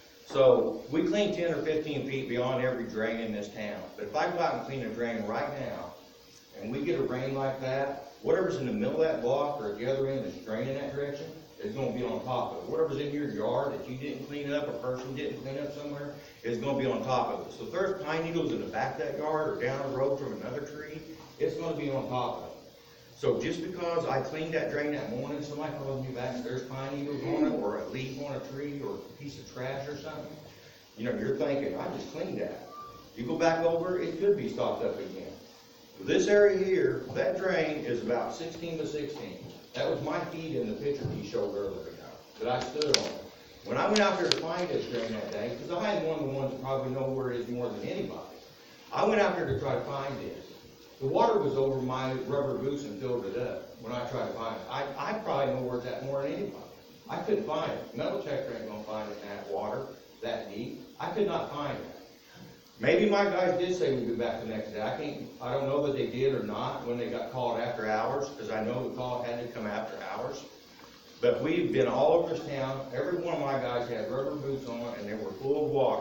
So we clean ten or fifteen feet beyond every drain in this town. But if I go out and clean a drain right now, and we get a rain like that, whatever's in the middle of that block or at the other end that's draining that direction is going to be on top of it. Whatever's in your yard that you didn't clean up, a person didn't clean up somewhere, is going to be on top of it. So if there's pine needles in the back of that yard or down the road from another tree, it's going to be on top of it. So just because I cleaned that drain that morning, somebody calls me back and there's pine needles on it, or a leaf on a tree, or a piece of trash or something, you know, you're thinking, I just cleaned that. You go back over, it could be stocked up again. This area here, that drain is about sixteen to sixteen. That was my feet in the picture he showed earlier that I stood on. When I went out there to find this drain that day, because I had one of the ones that probably know where it is more than anybody, I went out there to try to find this. The water was over my rubber boots and filled it up when I tried to find it. I, I probably know where it's at more than anybody. I couldn't find it. Metal detector ain't gonna find it in that water, that deep. I could not find it. Maybe my guys did say we'd be back the next day. I can't, I don't know that they did or not when they got called after hours, because I know the call had to come after hours. But we've been all over this town. Every one of my guys had rubber boots on and they were full of water.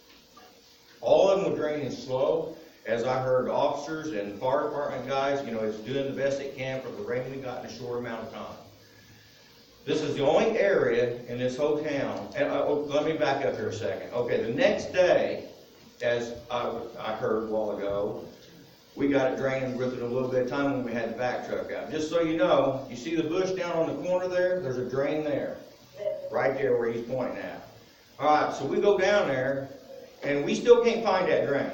All of them were draining slow. As I heard officers and fire department guys, you know, it's doing the best it can for the rain we got in a short amount of time. This is the only area in this whole town, and uh, oh, let me back up here a second. Okay, the next day, as I, I heard a while ago, we got it draining within a little bit of time when we had the back truck out. Just so you know, you see the bush down on the corner there? There's a drain there, right there where he's pointing at. All right, so we go down there, and we still can't find that drain.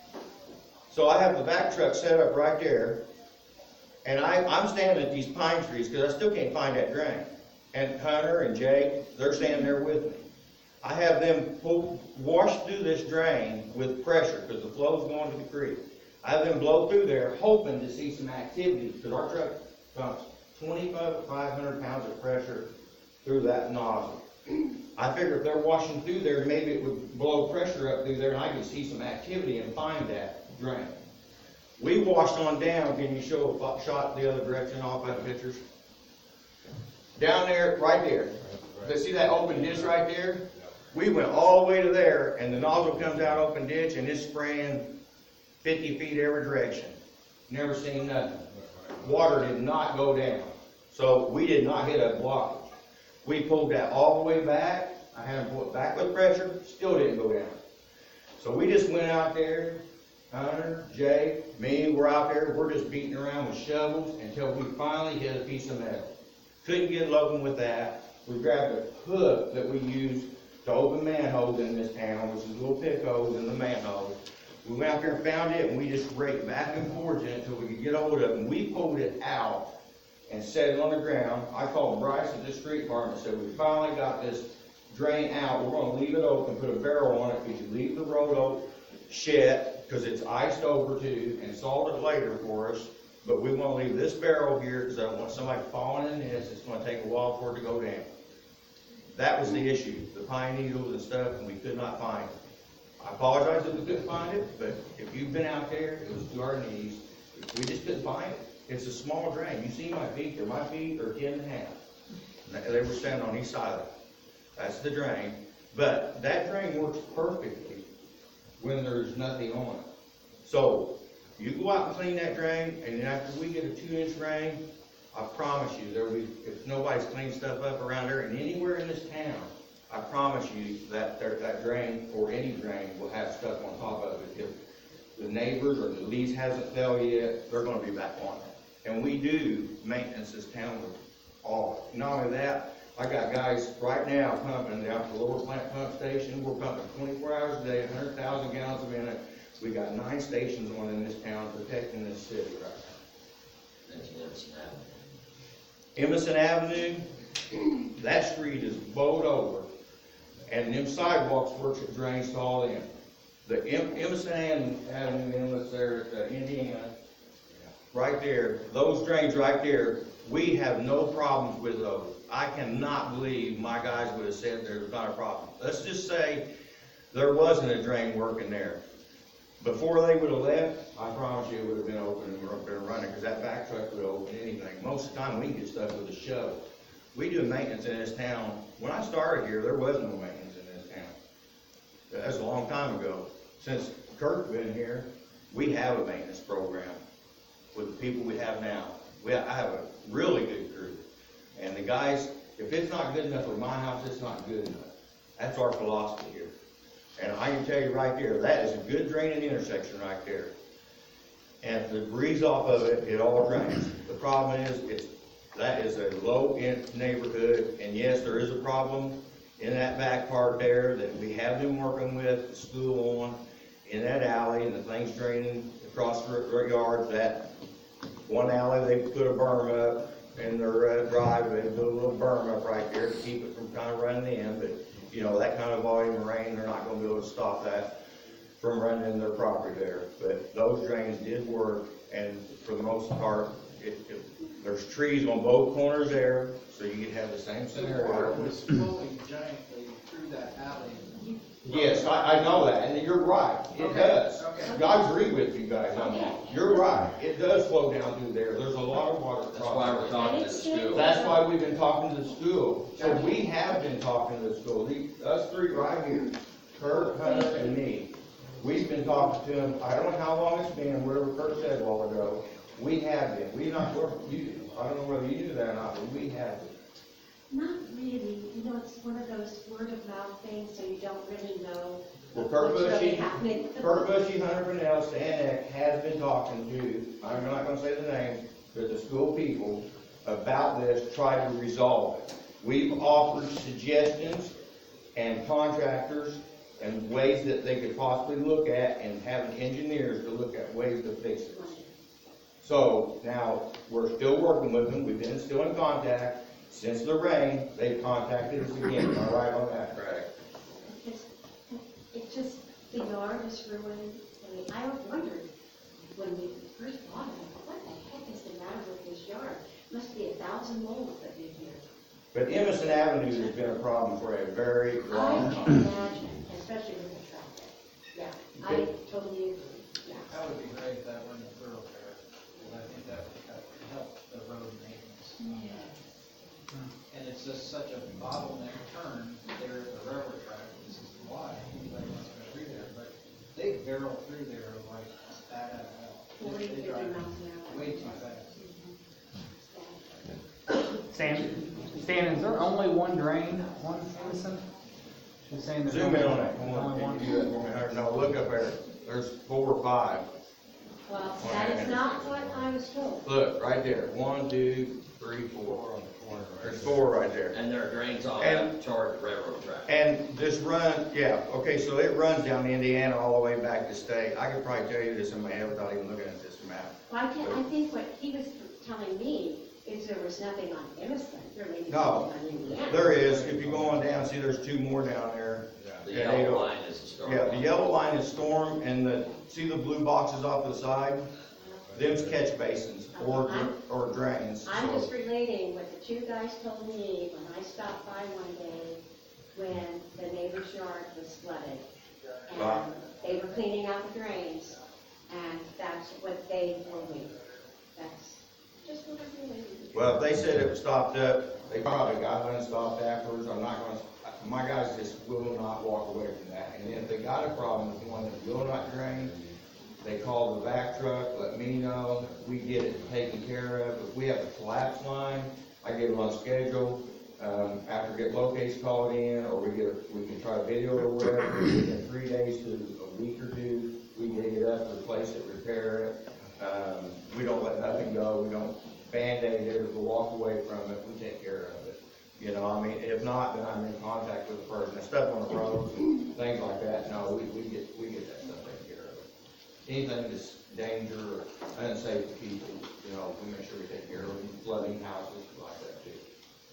So I have the back truck set up right there, and I, I'm standing at these pine trees because I still can't find that drain. And Hunter and Jake, they're standing there with me. I have them pull, wash through this drain with pressure because the flow's going to the creek. I have them blow through there hoping to see some activity because our truck pumps twenty-five hundred pounds of pressure through that nozzle. I figured if they're washing through there, maybe it would blow pressure up through there and I could see some activity and find that drain. We washed on down. Can you show a shot the other direction off that pictures? Down there, right there. See that open ditch right there? We went all the way to there, and the nozzle comes out open ditch, and it's spraying fifty feet every direction. Never seen nothing. Water did not go down. So we did not hit a blockage. We pulled that all the way back, I had them put back with pressure, still didn't go down. So we just went out there, Hunter, Jay, me, we're out there, we're just beating around with shovels until we finally hit a piece of metal. Couldn't get lucky with that. We grabbed a hook that we use to open manholes in this town, which is little pick holes in the manhole. We went out there and found it, and we just raked back and forth in it until we could get hold of it. And we pulled it out and set it on the ground. I called Bryce at the street department and said, we finally got this drain out. We're going to leave it open, put a barrel on it, because you leave the road open, shut, because it's iced over too, and salt it later for us. But we want to leave this barrel here because I don't want somebody falling in this. It's going to take a while for it to go down. That was the issue, the pine needles and stuff, and we could not find it. I apologize if we couldn't find it, but if you've been out there, it was to our knees. We just couldn't find it. It's a small drain. You see my feet, or my feet are ten and a half. They were standing on each side of it. That's the drain. But that drain works perfectly when there's nothing on it. So you go out and clean that drain, and then after we get a two-inch rain, I promise you, there will be, if nobody's cleaned stuff up around there and anywhere in this town, I promise you that there, that drain or any drain will have stuff on top of it. If the neighbors or the lease hasn't fell yet, they're going to be back on it. And we do maintenance this town with all. Not only that, I got guys right now pumping down at the lower plant pump station. We're pumping twenty-four hours a day, one hundred thousand gallons a minute. We got nine stations on in this town protecting this city right now. Emerson Avenue, that street is bowed over, and them sidewalks where it drains to all in. The em Emerson Avenue inlets there at uh, Indiana, right there, those drains right there, we have no problems with those. I cannot believe my guys would have said there's not a problem. Let's just say there wasn't a drain working there. Before they would have left, I promise you it would have been open and been running, because that back truck would have opened anything. Most of the time we can get stuff with a shovel. We do maintenance in this town. When I started here, there was no maintenance in this town. That's a long time ago. Since Kirk's been here, we have a maintenance program with the people we have now. We have, I have a really good crew. And the guys, if it's not good enough for my house, it's not good enough. That's our philosophy here. And I can tell you right there, that is a good draining intersection right there. And if the breeze off of it, it all drains. The problem is, it's that is a low-end neighborhood, and yes, there is a problem in that back part there that we have been working with the school on, in that alley, and the things draining across the yard. That one alley, they put a berm up in their uh, driveway, they put a little berm up right there to keep it from kind of running in, but you know, that kind of volume of rain, they're not going to be able to stop that from running in their property there. But those drains did work, and for the most part, it, it, there's trees on both corners there, so you could have the same scenario. The water was flowing gently through that alley. Yes, I, I know that, and you're right. It Okay, does. okay. I agree with you guys on that. You're right. It does flow down through there. There's a lot of water. That's why we're talking to the school. That's why we've been talking to the school. So we have been talking to the school. The, us three right here, Kurt, Hunter, and me. We've been talking to them. I don't know how long it's been, whatever Kurt said a while ago. We have been. We not, you, I don't know whether you knew that or not, but we have been. Not really. You know, it's one of those word of mouth things, so you don't really know Well, Kurt what's really Bushy, happening. Kurt Bushy, Hunter Fennell, Stan Eck has been talking to, I'm not gonna say the names, but the school people about this, try to resolve it. We've offered suggestions and contractors and ways that they could possibly look at, and having engineers to look at ways to fix it. So now, we're still working with them, we've been still in contact. Since the rain, they've contacted us again, am I right on that, Craig? It's, it's just, the yard is ruined. I mean, I wondered when we first bought it, what the heck is the matter with this yard? Must be a thousand moles that live here. But Emerson Avenue has been a problem for a very I long can time. imagine, especially with the traffic. Yeah, I totally agree. Yeah. That would be great if that were in the thoroughfare, and I think that would help- help the road maintenance. And it's just such a bottleneck turn there at the railroad track, this is why anybody wants to go through there, but they barrel through there like bat out of hell. Forty, They fifty drive miles an hour. way too fast. Stan, Stan, is there only one drain on Emerson? You're saying there's Zoom in only- on it. there's only one? Can you do that for me, Hunter? No, look up there. There's four or five. Well, that is not what I was told. Look, right there. One, two, three, four. There's four right there. And there are drains on And- that chart railroad track. And this run, yeah, okay, so it runs down Indiana all the way back to state. I could probably tell you this in my head without even looking at this map. Well, I, can, I think what he was telling me is there was nothing on Innocent, there may be No, something on Indiana. there is. If you go on down, see there's two more down there. The Yeah, they yellow don't- line is the storm. Yeah, the yellow line is storm, and the, see the blue boxes off to the side? Them's catch basins or, I'm- or drains. I'm So- just relating what the two guys told me when I stopped by one day when the neighbor's yard was flooded. Wow. And they were cleaning out the drains, and that's what they told me. That's just what I'm relating. Well, if they said it was stopped up, they probably got unstopped afterwards. I'm not gonna, my guys just will not walk away from that. And if they got a problem with one that will not drain, they call the vac truck, let me know, we get it taken care of. If we have a collapse line, I get them on schedule. Um, after get locates called in, or we get, we can try video or whatever, within three days to a week or two, we dig it up, replace it, repair it. Um, we don't let nothing go, we don't Band-Aid it, or we walk away from it, we take care of it. You know, I mean, if not, then I'm in contact with the person, stuff on the road, things like that, no, we, we get, we get that stuff taken care of. Anything that's danger or unsafe to people, you know, we make sure we take care of them, flooding houses, like that too.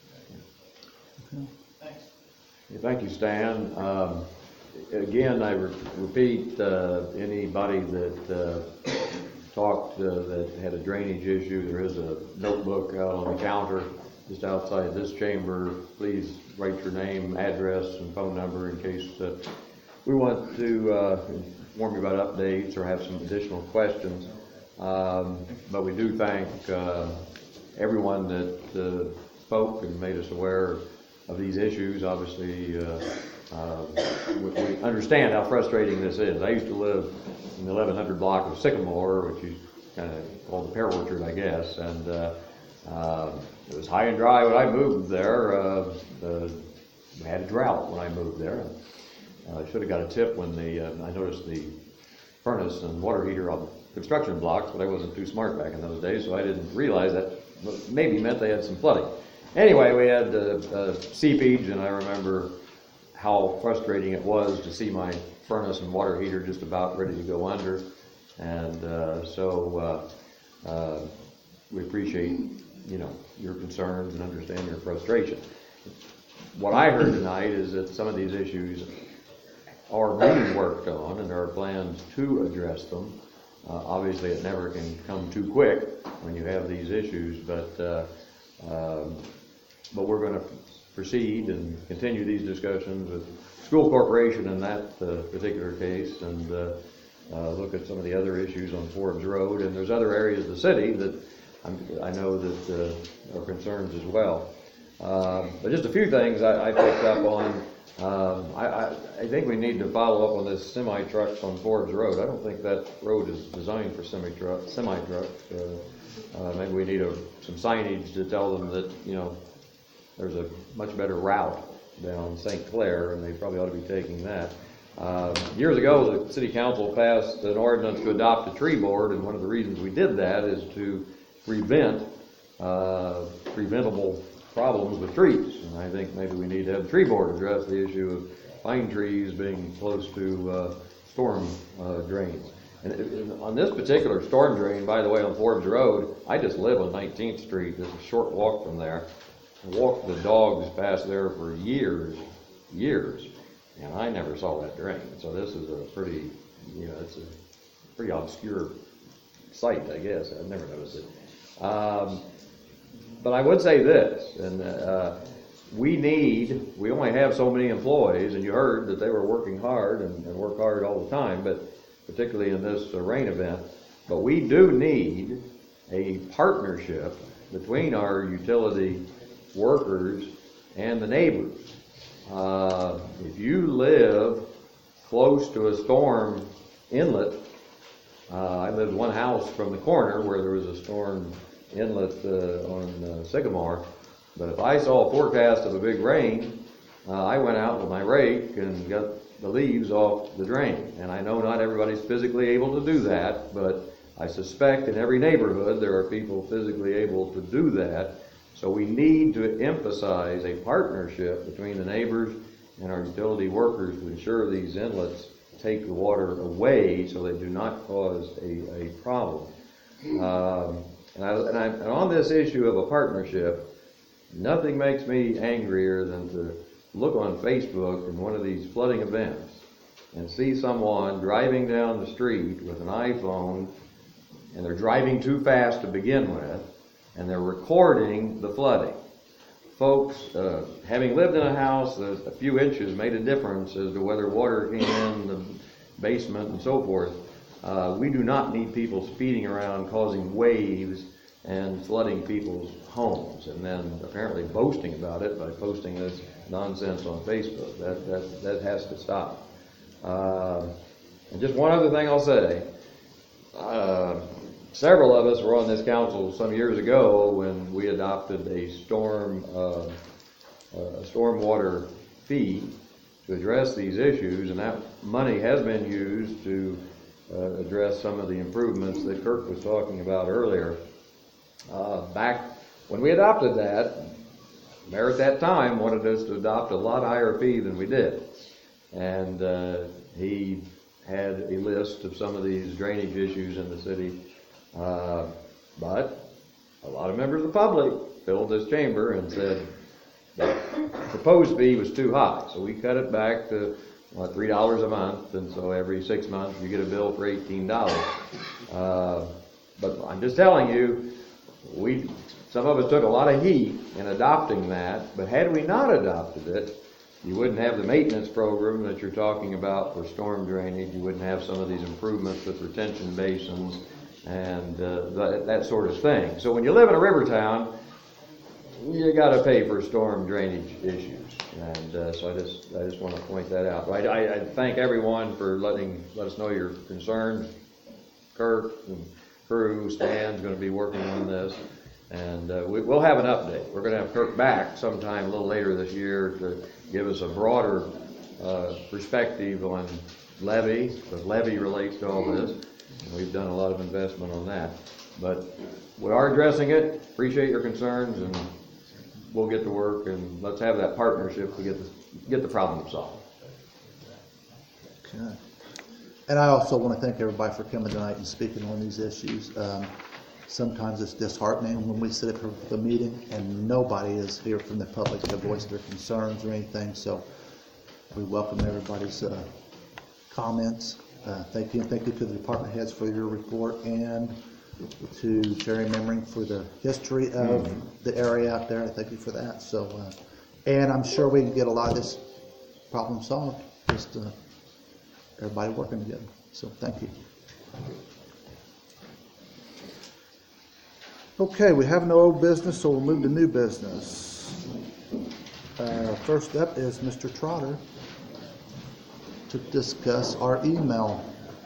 Thanks. Yeah, Thank you, Stan. Um, Again, I re- repeat, uh, anybody that uh, talked, uh, that had a drainage issue, there is a notebook out on the counter just outside this chamber. Please write your name, address, and phone number in case uh, we want to uh, inform you about updates or have some additional questions. Um, But we do thank uh, everyone that uh, spoke and made us aware of these issues. Obviously, uh, uh, we, we understand how frustrating this is. I used to live in the eleven hundred block of Sycamore, which is kind of called the pear orchard, I guess, and uh, uh, it was high and dry when I moved there. Uh, uh, we had a drought when I moved there. Uh, I should have got a tip when the uh, I noticed the furnace and water heater on construction blocks, but I wasn't too smart back in those days, so I didn't realize that maybe meant they had some flooding. Anyway, we had uh, uh, seepage, and I remember how frustrating it was to see my furnace and water heater just about ready to go under. And uh, so uh, uh, we appreciate, you know, your concerns and understand your frustration. What I heard tonight is that some of these issues are being worked on, and there are plans to address them. Uh, obviously, it never can come too quick when you have these issues, but uh, um, but we're going to proceed and continue these discussions with school corporation in that uh, particular case, and uh, uh, look at some of the other issues on Forbes Road. And there's other areas of the city that I'm, I know that uh, are concerns as well. Um, but just a few things I, I picked up on. Um, I, I, I think we need to follow up on this semi trucks on Forbes Road. I don't think that road is designed for semi truck. Semi truck. Uh, uh, maybe we need a, some signage to tell them that, you know, there's a much better route down Saint Clair, and they probably ought to be taking that. Uh, years ago, the city council passed an ordinance to adopt a tree board, and one of the reasons we did that is to prevent uh, preventable problems with trees. And I think maybe we need to have the tree board address the issue of pine trees being close to uh, storm uh, drains. And it, it, on this particular storm drain, by the way, on Forbes Road, I just live on nineteenth street. There's a short walk from there. I walked the dogs past there for years, years, and I never saw that drain. So this is a pretty, you know, it's a pretty obscure site, I guess. I've never noticed it. Um, but I would say this, and uh, we need, we only have so many employees, and you heard that they were working hard and, and work hard all the time, but particularly in this uh, rain event. But we do need a partnership between our utility workers and the neighbors. Uh, if you live close to a storm inlet, uh, I lived one house from the corner where there was a storm inlet uh, on uh, Sycamore, but if I saw a forecast of a big rain, uh, I went out with my rake and got the leaves off the drain. And I know not everybody's physically able to do that, but I suspect in every neighborhood there are people physically able to do that. So we need to emphasize a partnership between the neighbors and our utility workers to ensure these inlets take the water away so they do not cause a, a problem. Um, and, I, and, I, and on this issue of a partnership, nothing makes me angrier than to look on Facebook in one of these flooding events and see someone driving down the street with an iPhone, and they're driving too fast to begin with, and they're recording the flooding. Folks, uh, having lived in a house that a few inches made a difference as to whether water came in the basement and so forth, uh, we do not need people speeding around causing waves and flooding people's homes and then apparently boasting about it by posting this nonsense on Facebook. That, that, that has to stop. Uh, and just one other thing I'll say. Uh, Several of us were on this council some years ago when we adopted a storm, uh, a stormwater fee to address these issues, and that money has been used to uh, address some of the improvements that Kirk was talking about earlier. Uh, back when we adopted that, the mayor at that time wanted us to adopt a lot higher fee than we did, and uh, he had a list of some of these drainage issues in the city. Uh, but a lot of members of the public filled this chamber and said the proposed fee was too high. So we cut it back to what, three dollars a month, and so every six months you get a bill for eighteen dollars. Uh, but I'm just telling you, we some of us took a lot of heat in adopting that, but had we not adopted it, you wouldn't have the maintenance program that you're talking about for storm drainage. You wouldn't have some of these improvements with retention basins and uh, that, that sort of thing. So when you live in a river town, you got to pay for storm drainage issues, and uh, so I just I just want to point that out. I, I, I thank everyone for letting let us know your concerns. Kirk and crew, Stan's going to be working on this, and uh, we, we'll have an update. We're going to have Kirk back sometime a little later this year to give us a broader uh, perspective on levy, because levy relates to all this. We've done a lot of investment on that. But we are addressing it. Appreciate your concerns, and we'll get to work, and let's have that partnership to get the, get the problem solved. Okay. And I also want to thank everybody for coming tonight and speaking on these issues. Um, sometimes it's disheartening when we sit at the meeting and nobody is here from the public to voice their concerns or anything. So we welcome everybody's uh, comments. Uh, thank you, and thank you to the department heads for your report, and to Jerry Memmering for the history of mm-hmm. the area out there. Thank you for that. So, uh, and I'm sure we can get a lot of this problem solved. Just uh, everybody working together. So, thank you. Okay, we have no old business, so we'll move to new business. Uh, first up is Mister Trotter to discuss our email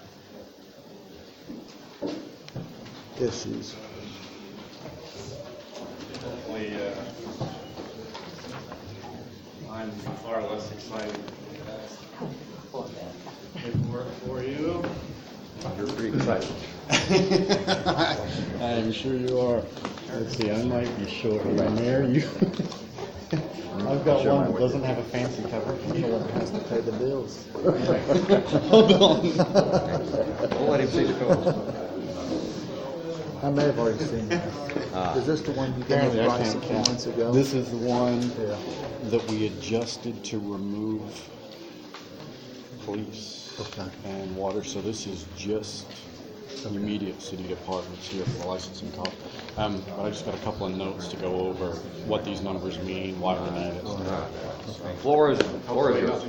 issues. Hopefully, uh, I'm far less excited paperwork for you. You're pretty excited. I'm sure you are. Let's see, I might be short right there. You. I've got one that doesn't have a fancy cover. Someone has to pay the bills. Hold on. We'll let him see the code. I may have already seen that. Ah. Is this the one you gave me Apparently I price a can't few count. months ago? This is the one Yeah. that we adjusted to remove police Okay. and water. So this is just immediate city departments here for the licensing cost. Um, but I just got a couple of notes to go over what these numbers mean, why we need it. Floor is, floor is yours.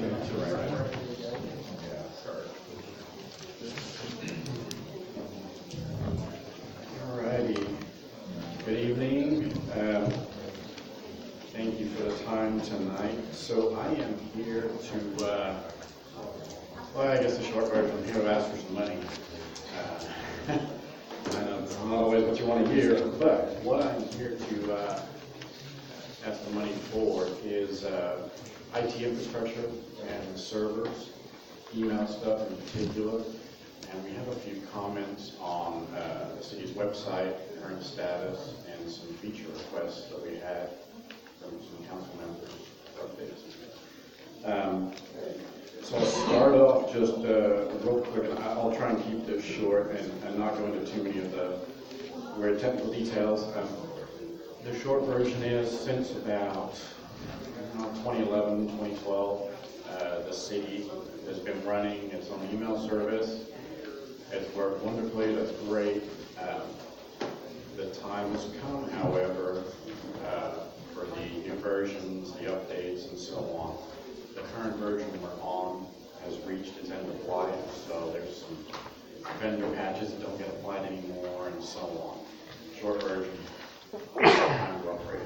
Alrighty. Good evening. Um, thank you for the time tonight. So I am here to, uh, well, I guess the short version, I'm here to ask for some money. Uh, I know it's not always what you want to hear, but what I'm here to uh, ask the money for is uh, I T infrastructure and servers, email stuff in particular. And we have a few comments on uh, the city's website, current status, and some feature requests that we had from some council members for updates. Um, so I'll start off just uh, real quick, and I'll try and keep this short and, and not go into too many of the weird technical details. Um, the short version is, since about uh, twenty eleven, twenty twelve, uh, the city has been running its own email service. It's worked wonderfully, that's great. Um, the time has come, however, uh, for the new versions, the updates, and so on. The current version we're on has reached its end of life, so there's some vendor patches that don't get applied anymore, and so on. Short version, time to upgrade.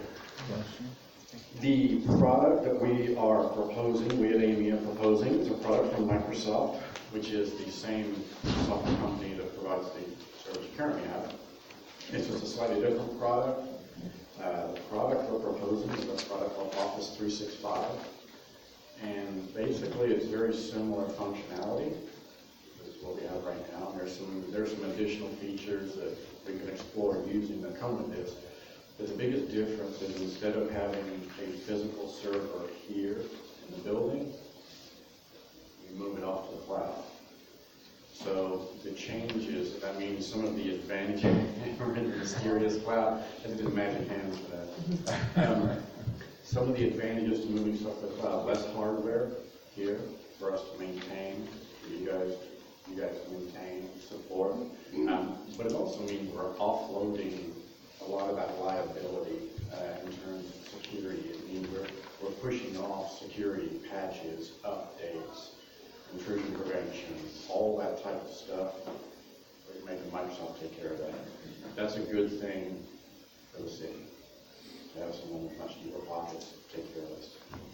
The product that we are proposing, we at A M E are proposing, is a product from Microsoft, which is the same software company that provides the service you currently have. It's just a slightly different product. Uh, the product we're proposing is a product called Office three sixty-five. And basically it's very similar functionality. This is what we have right now. There's some, there's some additional features that we can explore using that come with this. But the biggest difference is instead of having a physical server here in the building, we move it off to the cloud. So the changes, that means some of the advantages, we're in the mysterious cloud, I did magic hands for that. Um, some of the advantages to moving stuff to the cloud, less hardware here for us to maintain, for you guys, you guys to maintain, support. Um, but it also means we're offloading a lot of that liability uh, in terms of security. It means we're, we're pushing off security patches, updates, intrusion prevention, all that type of stuff. We're making Microsoft take care of that. That's a good thing for the city, to have someone with much deeper pockets take care of this.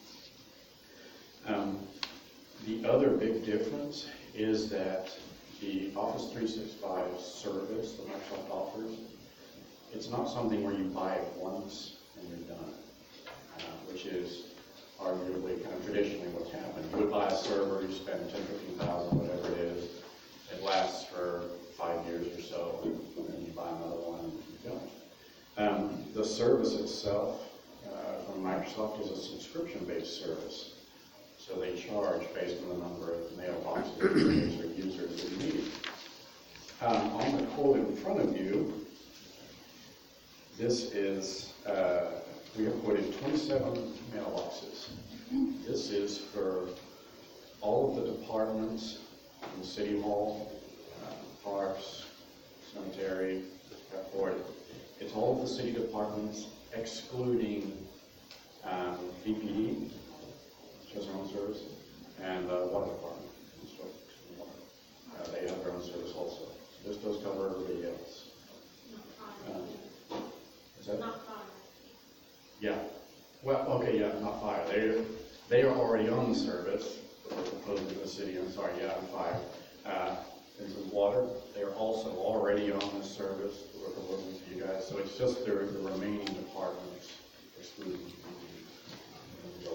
Um, the other big difference is that the Office three sixty-five service that Microsoft offers, it's not something where you buy it once and you're done, uh, which is arguably kind of traditionally what's happened. You would buy a server, you spend ten, fifteen thousand, whatever it is. It lasts for five years or so, and then you buy another one and you don't. Um, the service itself uh, from Microsoft is a subscription-based service. So they charge based on the number of mailboxes or users that you need. Um, on the quote in front of you, this is, uh, we have quoted twenty-seven mailboxes. This is for all of the departments in the City Hall, uh, parks, cemetery, airport. It's all of the city departments excluding um, B P D, which has their own service, and the uh, water department. Uh, they have their own service also. This does cover everybody else. Um, is that? Not fire. Yeah. Well, okay, yeah, not fire. They they are already on the service. We're proposing to the city. I'm sorry, yeah, I'm fire. Uh, and with water, they are also already on the service that we're proposing to you guys. So it's just the, the remaining departments, excluding the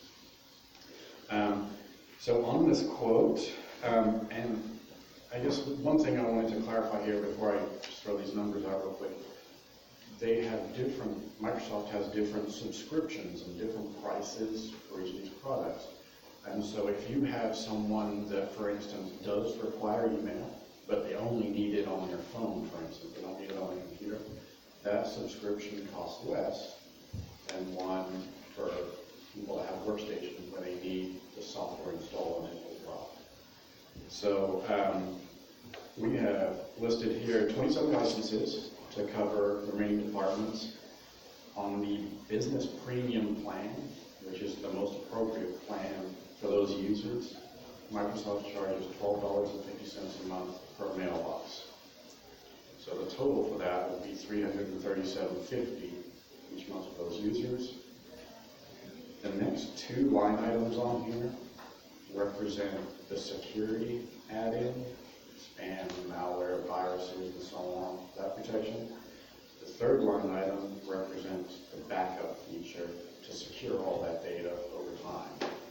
um, So on this quote, um, and I guess one thing I wanted to clarify here before I just throw these numbers out real quick. They have different, Microsoft has different subscriptions and different prices for each of these products. And so if you have someone that, for instance, does require email, but they only need it on their phone, for instance, they don't need it on their computer, that subscription costs less than one for people that have workstations where they need the software installed in it as well. So um, we have listed here twenty-seven licenses to cover the remaining departments. On the business premium plan, which is the most appropriate plan for those users, Microsoft charges twelve dollars and fifty cents a month per mailbox. So the total for that would be three hundred thirty-seven dollars and fifty cents each month for those users. The next two line items on here represent the security add-in, spam, malware, viruses, and so on, that protection. The third line item represents the backup feature to secure all that data over time.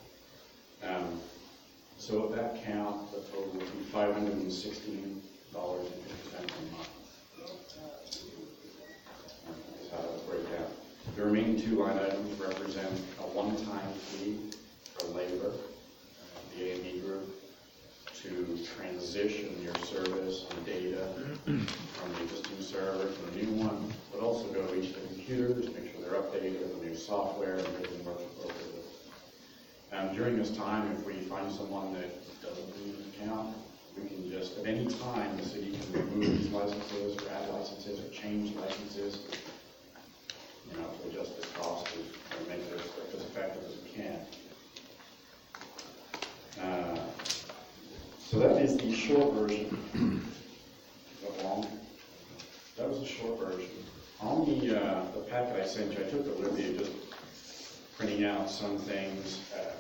So at that count, the total would be five hundred and sixteen dollars and fifty cents a month. That's how that would break down. The remaining two line items represent a one-time fee for labor, uh, the A and E group, to transition your service and data from the existing server to the new one, but also go to each of the computers, make sure they're updated with the new software and everything works appropriately. Um, during this time, if we find someone that doesn't need an account, we can just, at any time, the city can remove these licenses or add licenses or change licenses, you know, to adjust this cost and make this as effective as we can. Uh, so that is the short version. Is that long? That was the short version. On the, uh, the packet I sent you, I took the liberty of just printing out some things,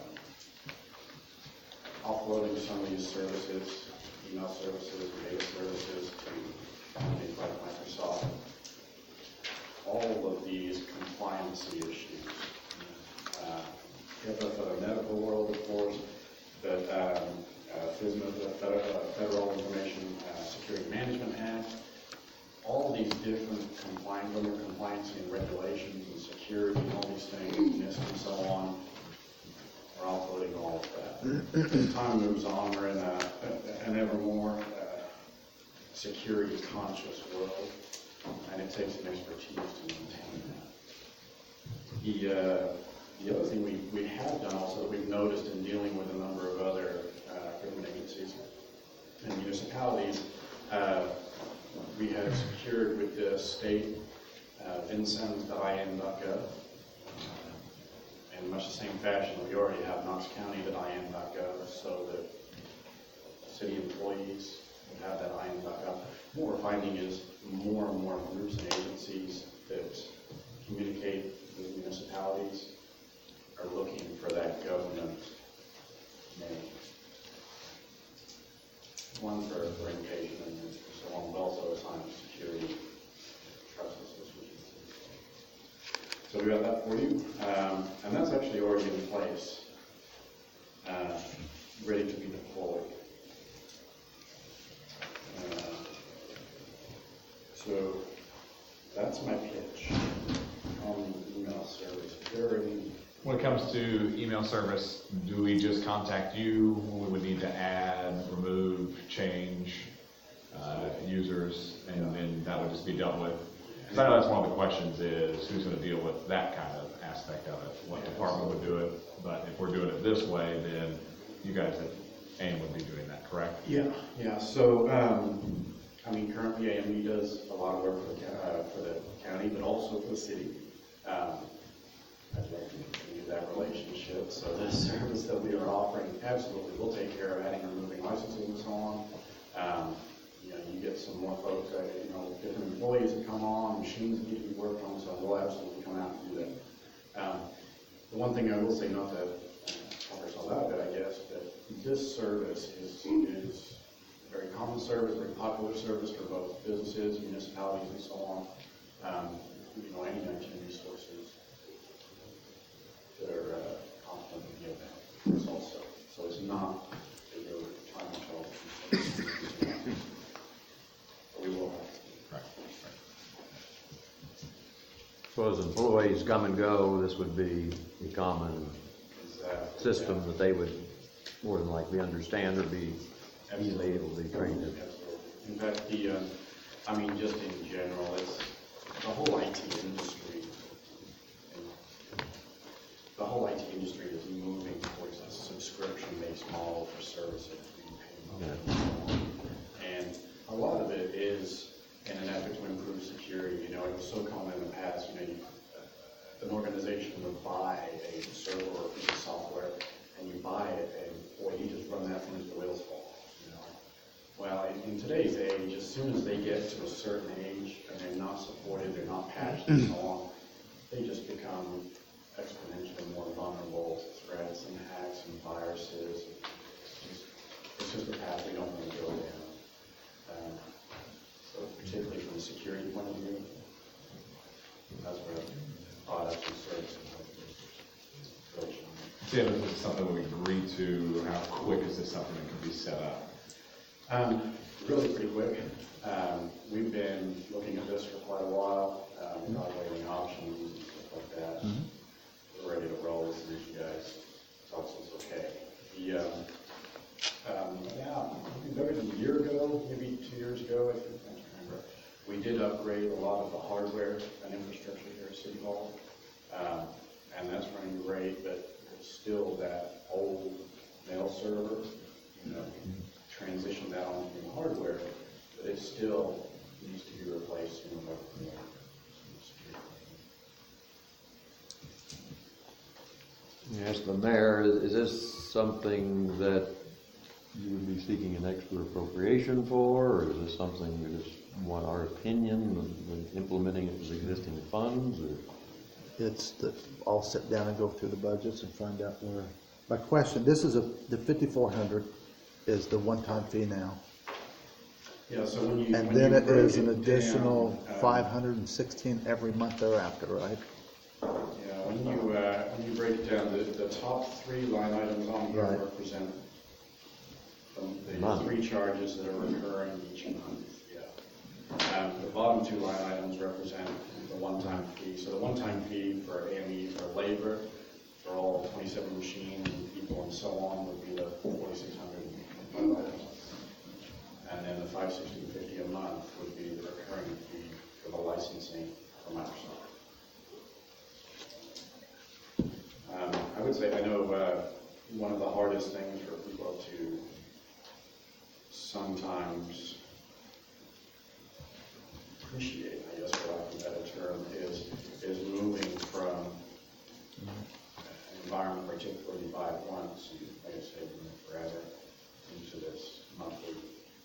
uh, offloading some of these services, email services, data services to things like Microsoft. All of these compliancy issues. Uh, HIPAA for the medical world, of course, but um, uh, FISMA, the Federal, Federal Information uh, Security Management Act, all these different compliance, under compliance and regulations and security and all these things, NIST and so on, we're offloading all of that. As time moves on, we're in a, an ever more uh, security conscious world, and it takes an expertise to maintain that. The, uh, the other thing we, we have done also that we've noticed in dealing with a number of other uh, government agencies and municipalities, uh, we have secured with the state uh, vincennes dot I N dot gov. In much the same fashion, we already have knox county dot I N dot gov, so that city employees would have that I N dot gov. What we're finding is more and more groups and agencies that communicate with municipalities are looking for that government name. One for orientation and so on, but also a sign of security, trust association. So we got that for you, um, and that's actually already in place, uh, ready to be deployed. Uh, so that's my pitch on the email service. Very. When it comes to email service, do we just contact you? We would need to add, remove, change uh, users, and then that would just be dealt with. Because I know that's one of the questions is who's going to deal with that kind of aspect of it, what department would do it. But if we're doing it this way, then you guys at AIM would be doing that, correct? Yeah, yeah. So, um, I mean, currently A M E does a lot of work for the, uh, for the county, but also for the city. Um, I'd like to continue that relationship. So the service that we are offering, absolutely, we'll take care of adding and removing licenses and so on. Um, you know, you get some more folks, uh, you know, different employees that come on, machines that need to be worked on, so we'll absolutely come out and do that. Um, the one thing I will say, not to cover us all out, but I guess that this service is, is a very common service, very popular service for both businesses, municipalities, and so on. Um, you know, any nineteen resources that are uh, confident to give that this also. So it's not a real time control. We will have. Right. So as employees come and go, this would be a common exactly, system yeah. that they would more than likely understand or be easily able to be trained in. Absolutely. In fact, the, uh, I mean, just in general, it's the whole I T industry. The whole I T industry is moving towards a subscription-based model for services being paid monthly. Yeah. And a lot of it is in an effort to improve security. You know, it was so common in the past, you know, you, uh, an organization would buy a server or a piece of software, and you buy it, and boy, you just run that from the wheels fall. You know? Well, in, in today's age, as soon as they get to a certain age and they're not supported, they're not patched and so on, they just become exponentially more vulnerable to threats and hacks and viruses. It's, it's just a path we don't want to go down. Um, so particularly from a security point of view, that's where products and services really shine. Tim, is this something we agreed to? How quick is this something that can be set up? Um, really pretty quick. Um, we've been looking at this for quite a while, um, evaluating options and stuff like that. Mhm. We're ready to roll as soon as you guys tell us it's okay. The, um, um, yeah, maybe a year ago, maybe two years ago, I think, I can't remember, we did upgrade a lot of the hardware and infrastructure here at City Hall. Um, and that's running great, but it's still that old mail server, you know, transition that onto the hardware, but it still needs to be replaced in order for more security. Yes, the mayor, is, is this something that you would be seeking an extra appropriation for, or is this something you just want our opinion on implementing it with existing funds, or? It's the, I'll sit down and go through the budgets and find out where. My question, this is a, the fifty-four hundred is the one-time fee now. Yeah, so when you And when then you it break is an it additional down, um, five hundred and sixteen every month thereafter, right? Yeah, when you, uh, when you break it down, the, the top three line items on here Right. represent the, the Month. three charges that are recurring each month, yeah. Um, the bottom two line items represent the one-time fee. So the one-time fee for A M E for labor, for all twenty-seven machines and people and so on would be the forty-six hundred items. And then the five sixteen fifty a month would be the recurring fee for the licensing for Microsoft. Um, I would say, I know uh, one of the hardest things for people to sometimes appreciate, I guess for lack of a better term, is, is moving from an environment where typically you buy it once, and like I said, you know, forever, into this monthly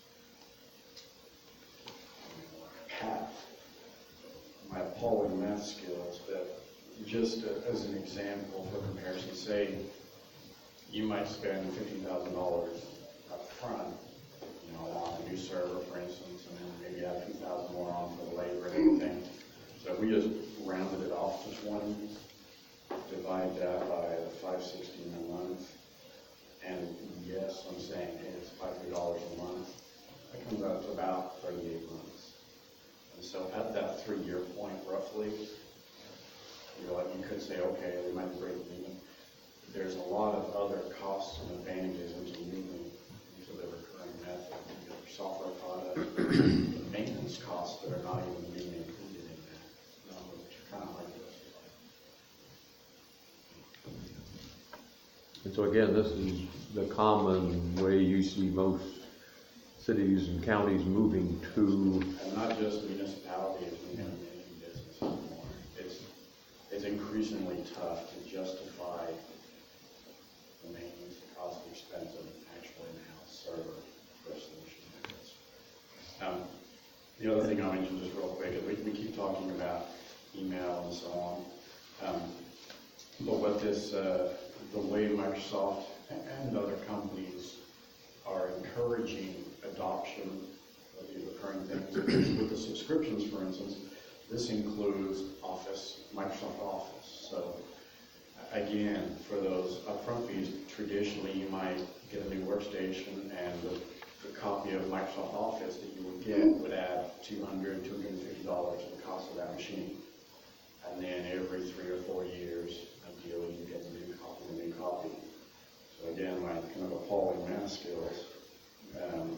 path. My appalling math skills, but just uh, as an example for comparison, say you might spend fifteen thousand dollars up front, you know, on a new server, for instance, and then maybe add two thousand more on for the labor and everything. So if we just rounded it off to twenty, divide that by the five sixteen a month, and yes, I'm saying, hey, it's five hundred dollars a month, that comes out to about thirty-eight months. And so at that three-year point, roughly, you know, like you could say, okay, we might break even. There's a lot of other costs and advantages into moving into the recurring method. You get your software product, the maintenance costs that are not even being included in that number, which are kind of hard to justify. And so again, this is the common way you see most cities and counties moving to. And not just municipalities, we have any business anymore. It's, it's increasingly tough to justify the maintenance, the cost, the expense of actual in-house server for a solution like this. Um, the other thing I'll mention just real quick is we, we keep talking about email and so on. Um, but what this, uh, the way Microsoft and other companies are encouraging adoption of these recurring things. With the subscriptions, for instance, this includes Office, Microsoft Office. So again, for those upfront fees, traditionally you might get a new workstation and the, the copy of Microsoft Office that you would get would add two hundred dollars, two hundred fifty dollars to the cost of that machine. And then every three or four years, ideally you get a new copy, a new copy. So again, my kind of appalling math skills. Um,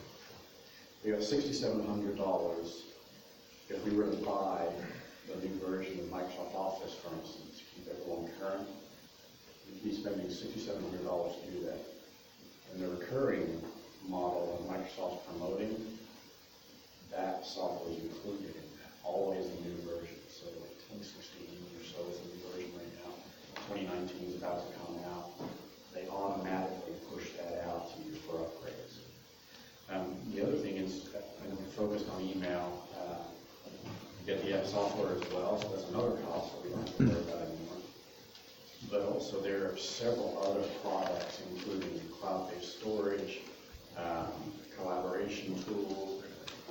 we have sixty-seven hundred dollars if we were to buy the new version of Microsoft Office, for instance, to keep everyone current. We'd be spending sixty-seven hundred dollars to do that. And the recurring model that Microsoft's promoting, that software is included in that, always the new version. So like twenty sixteen or so is the new version right now. twenty nineteen is about to come out. They automatically push that out to you for upgrades. Um, the other thing is, when we're focused on email, uh, you get the app software as well, so that's another cost that we don't have to worry about anymore. But also there are several other products, including cloud-based storage, um, collaboration tools,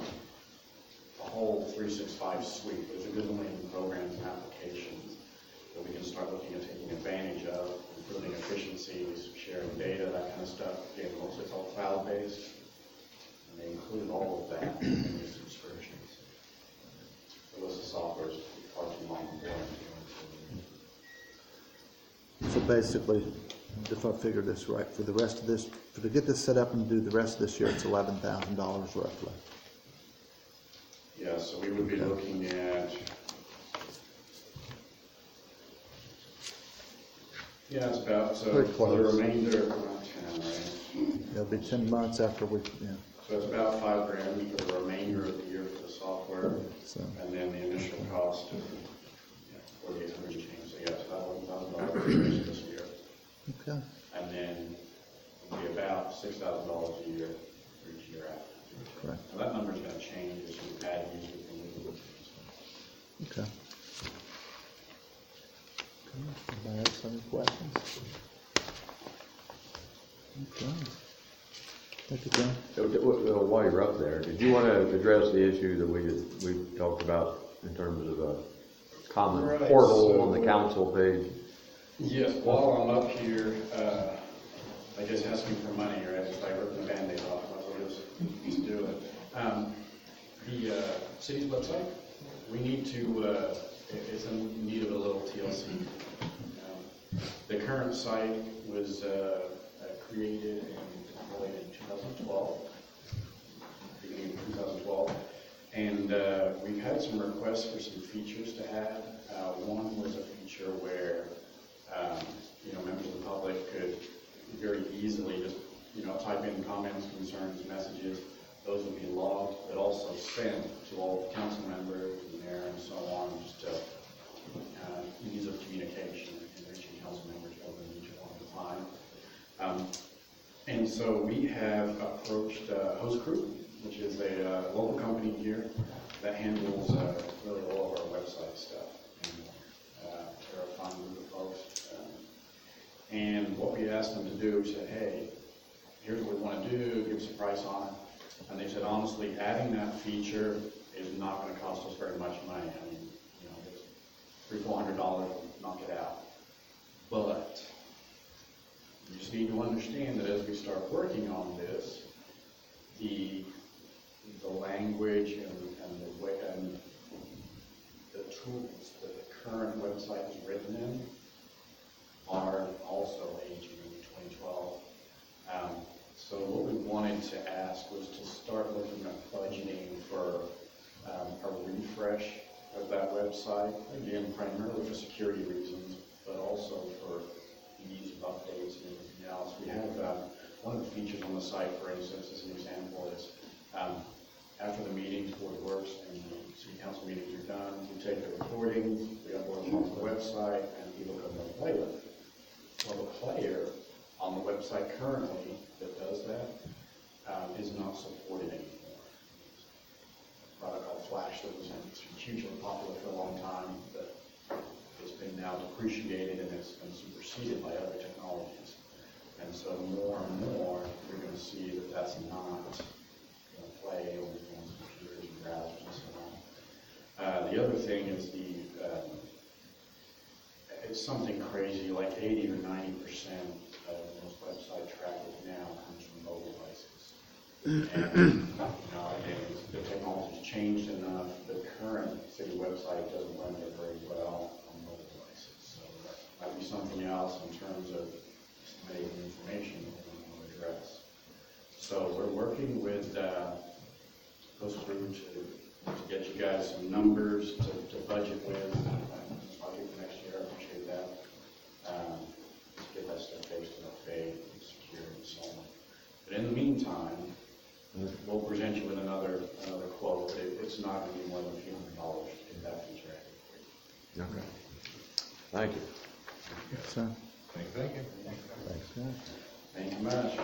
a whole three sixty-five suite. There's a good million programs and applications that we can start looking at taking advantage of, including efficient cloud-based, and they include all of that in your subscriptions. The list of software is far too long for them. So basically, if I figure this right, for the rest of this, for to get this set up and do the rest of this year, it's eleven thousand dollars roughly. Yeah, so we would be looking at, yeah, it's about, so Pretty the close. remainder, around ten, right? It'll be ten months after we, yeah. So it's about five grand for the remainder of the year for the software, So, and then the initial cost of forty-eight hundred change, so yeah, it's about eleven thousand dollars this year. okay. And then it'll be about six thousand dollars a year for each year after. Correct. Now that number's gonna change as you add users and move. Okay. Anybody else have any questions? Okay. Thank you, John. So, uh, While you're up there, did you want to address the issue that we, we talked about in terms of a common Right, portal so- on the council page? Yes, while I'm up here, uh, I guess asking for money, right, if I rip the Band-Aid off, I will just, just do it. Um, the, uh, city's website, we need to, uh, it- it's in need of a little T L C. Um, The current site was, uh, uh, created and deployed in two thousand twelve, beginning of two thousand twelve. And, uh, we've had some requests for some features to add. Uh, one was a feature where, Um, you know, members of the public could very easily just, you know, type in comments, concerns, messages. Those would be logged, but also sent to all the council members and mayor and so on, just to, uh, ease of communication and reaching council members more than each one at a time. Um, and so we have approached uh, Host Crew, which is a uh, local company here that handles uh, really all of our website stuff. And, uh, they're a fine group of folks. And what we asked them to do, we said, hey, here's what we want to do, give us a price on it. And they said, honestly, adding that feature is not going to cost us very much money. I mean, you know, it's three, four hundred dollars, knock it out. But you just need to understand that as we start working on this, the the language and, and the way and the tools that the current website is written in are also aging in twenty twelve. Um, so what we wanted to ask was to start looking at budgeting for um, a refresh of that website, again, primarily for security reasons, but also for ease of updates and everything else. We have uh, one of the features on the site, for instance, as an example, is um, after the meetings, board works, and the city council meetings are done, we take the recordings, we upload them on the website, and people can play with it. Well, the player on the website currently that does that um, is not supported anymore. A product called Flash that was hugely popular for a long time, but it's been now depreciated and it's been superseded by other technologies. And so more and more, you're going to see that that's not going to play over on computers and browsers and so on. Uh, the other thing is the um, it's something crazy, like eighty or ninety percent of most website traffic now comes from mobile devices. And, you know, again, the technology's changed enough, the current city website doesn't render very well on mobile devices. So that might be something else in terms of disseminating information that we want to address. So we're working with uh, Host Crew to, to get you guys some numbers to, to budget with. I'll get for next year, I appreciate that. Um, let's get that stuff based on our faith and security and so on. But in the meantime, we'll present you with another another quote. It, it's not going to be more than a few hundred dollars to get that feature added. Okay. Thank you. Yes, sir. Thank you. Thank you. Thanks, sir. Thank you much.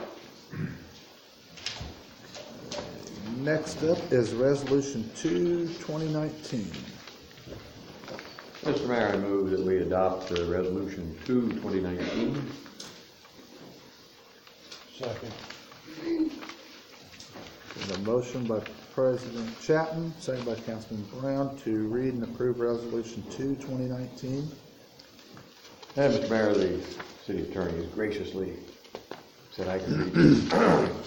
Next up is Resolution two, twenty nineteen. Mister Mayor, I move that we adopt uh, Resolution two, twenty nineteen. Second. A motion by President Chapman, second by Councilman Brown, to read and approve Resolution two, twenty nineteen. And Mister Mayor, the city attorney has graciously said I can read this.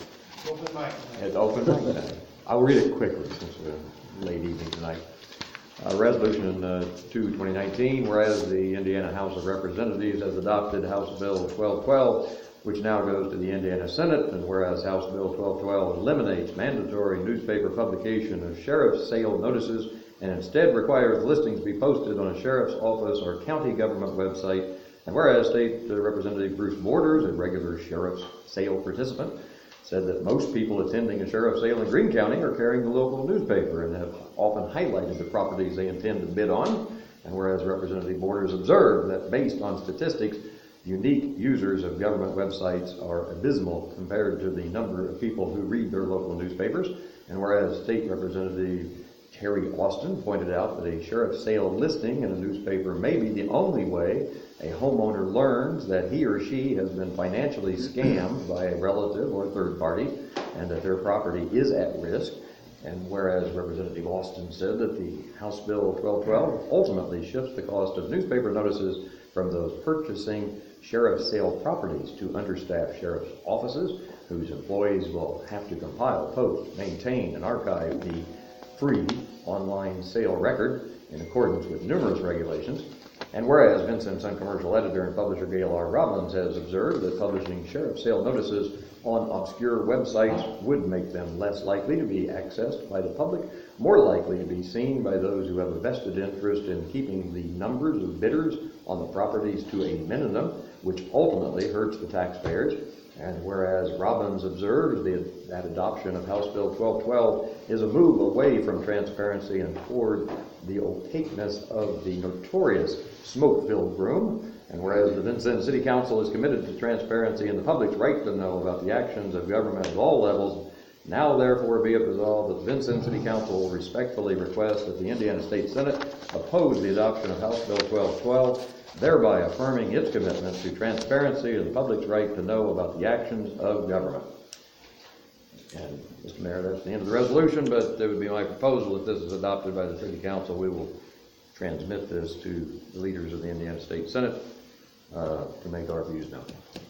Open mic. It's open mic night. I'll read it quickly since we're late evening tonight. Uh, resolution uh, two twenty nineteen, whereas the Indiana House of Representatives has adopted House Bill twelve twelve, which now goes to the Indiana Senate, and whereas House Bill twelve twelve eliminates mandatory newspaper publication of sheriff's sale notices and instead requires listings be posted on a sheriff's office or county government website, and whereas State uh, Representative Bruce Borders, a regular sheriff's sale participant, said that most people attending a sheriff's sale in Greene County are carrying the local newspaper and have often highlighted the properties they intend to bid on. And whereas Representative Borders observed that based on statistics, unique users of government websites are abysmal compared to the number of people who read their local newspapers. And whereas State Representative Terry Austin pointed out that a sheriff's sale listing in a newspaper may be the only way a homeowner learns that he or she has been financially scammed by a relative or third party and that their property is at risk. And whereas Representative Austin said that the House Bill twelve twelve ultimately shifts the cost of newspaper notices from those purchasing sheriff's sale properties to understaffed sheriff's offices, whose employees will have to compile, post, maintain, and archive the free online sale record in accordance with numerous regulations. And whereas Vincent Sun commercial editor and publisher Gail R. Robbins has observed that publishing sheriff's sale notices on obscure websites would make them less likely to be accessed by the public, more likely to be seen by those who have a vested interest in keeping the numbers of bidders on the properties to a minimum, which ultimately hurts the taxpayers. And whereas Robbins observes that, that adoption of House Bill twelve twelve is a move away from transparency and toward the opaqueness of the notorious smoke-filled room, and whereas the Vincennes City Council is committed to transparency and the public's right to know about the actions of government at all levels, now therefore be it resolved that the Vincennes City Council respectfully requests that the Indiana State Senate oppose the adoption of House Bill twelve twelve, thereby affirming its commitment to transparency and the public's right to know about the actions of government. And, Mister Mayor, that's the end of the resolution, but it would be my proposal if this is adopted by the City Council, we will transmit this to the leaders of the Indiana State Senate uh, to make our views known.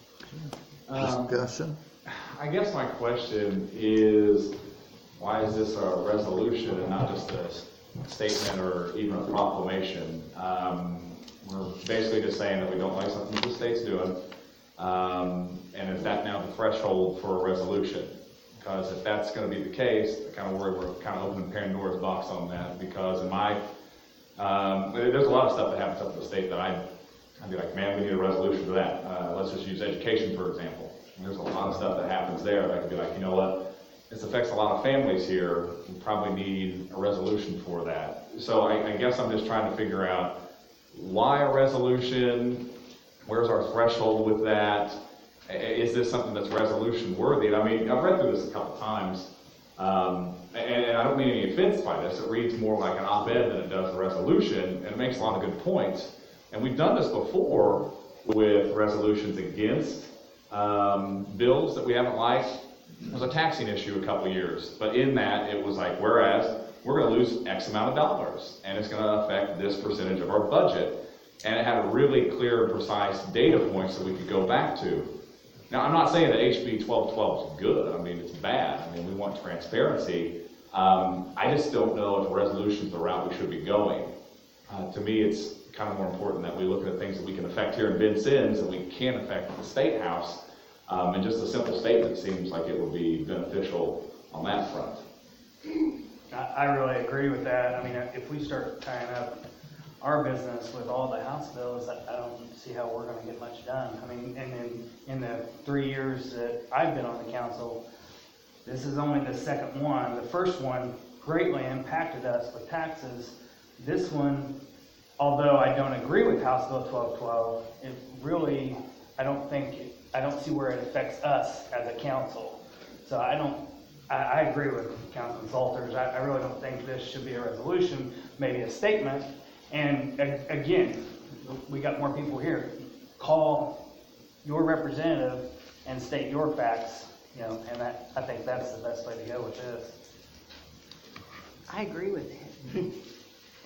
Um, Discussion? I guess my question is, why is this a resolution and not just a statement or even a proclamation? Um, we're basically just saying that we don't like something the state's doing, um, and is that now the threshold for a resolution? Because if that's going to be the case, I kind of worry we're kind of opening Pandora's box on that, because in my, um, there's a lot of stuff that happens up in the state that I, I'd be like, man, we need a resolution for that. Uh, let's just use education, for example. There's a lot of stuff that happens there that I could be like, you know what, this affects a lot of families here. We probably need a resolution for that. So I, I guess I'm just trying to figure out why a resolution, where's our threshold with that? Is this something that's resolution worthy? And I mean, I've read through this a couple times, um, and, and I don't mean any offense by this. It reads more like an op-ed than it does a resolution, and it makes a lot of good points. And we've done this before with resolutions against um, bills that we haven't liked. There was a taxing issue a couple years, but in that it was like, whereas we're going to lose X amount of dollars, and it's going to affect this percentage of our budget. And it had a really clear and precise data points that we could go back to. Now, I'm not saying that H B twelve twelve is good. I mean, it's bad. I mean, we want transparency. Um, I just don't know if a resolution is the route we should be going. Uh, to me, it's kind of more important that we look at the things that we can affect here in Vincennes and we can affect at the State House. Um, and just a simple statement seems like it would be beneficial on that front. I, I really agree with that. I mean, if we start tying up our business with all the House bills, I, I don't see how we're going to get much done. I mean, and in, in the three years that I've been on the council, this is only the second one. The first one greatly impacted us with taxes. This one, although I don't agree with House Bill twelve twelve, it really, I don't think, I don't see where it affects us as a council. So I don't, I, I agree with Councilman Salters. I, I really don't think this should be a resolution, maybe a statement. And again, we got more people here. Call your representative and state your facts, you know, and that, I think that's the best way to go with this. I agree with it.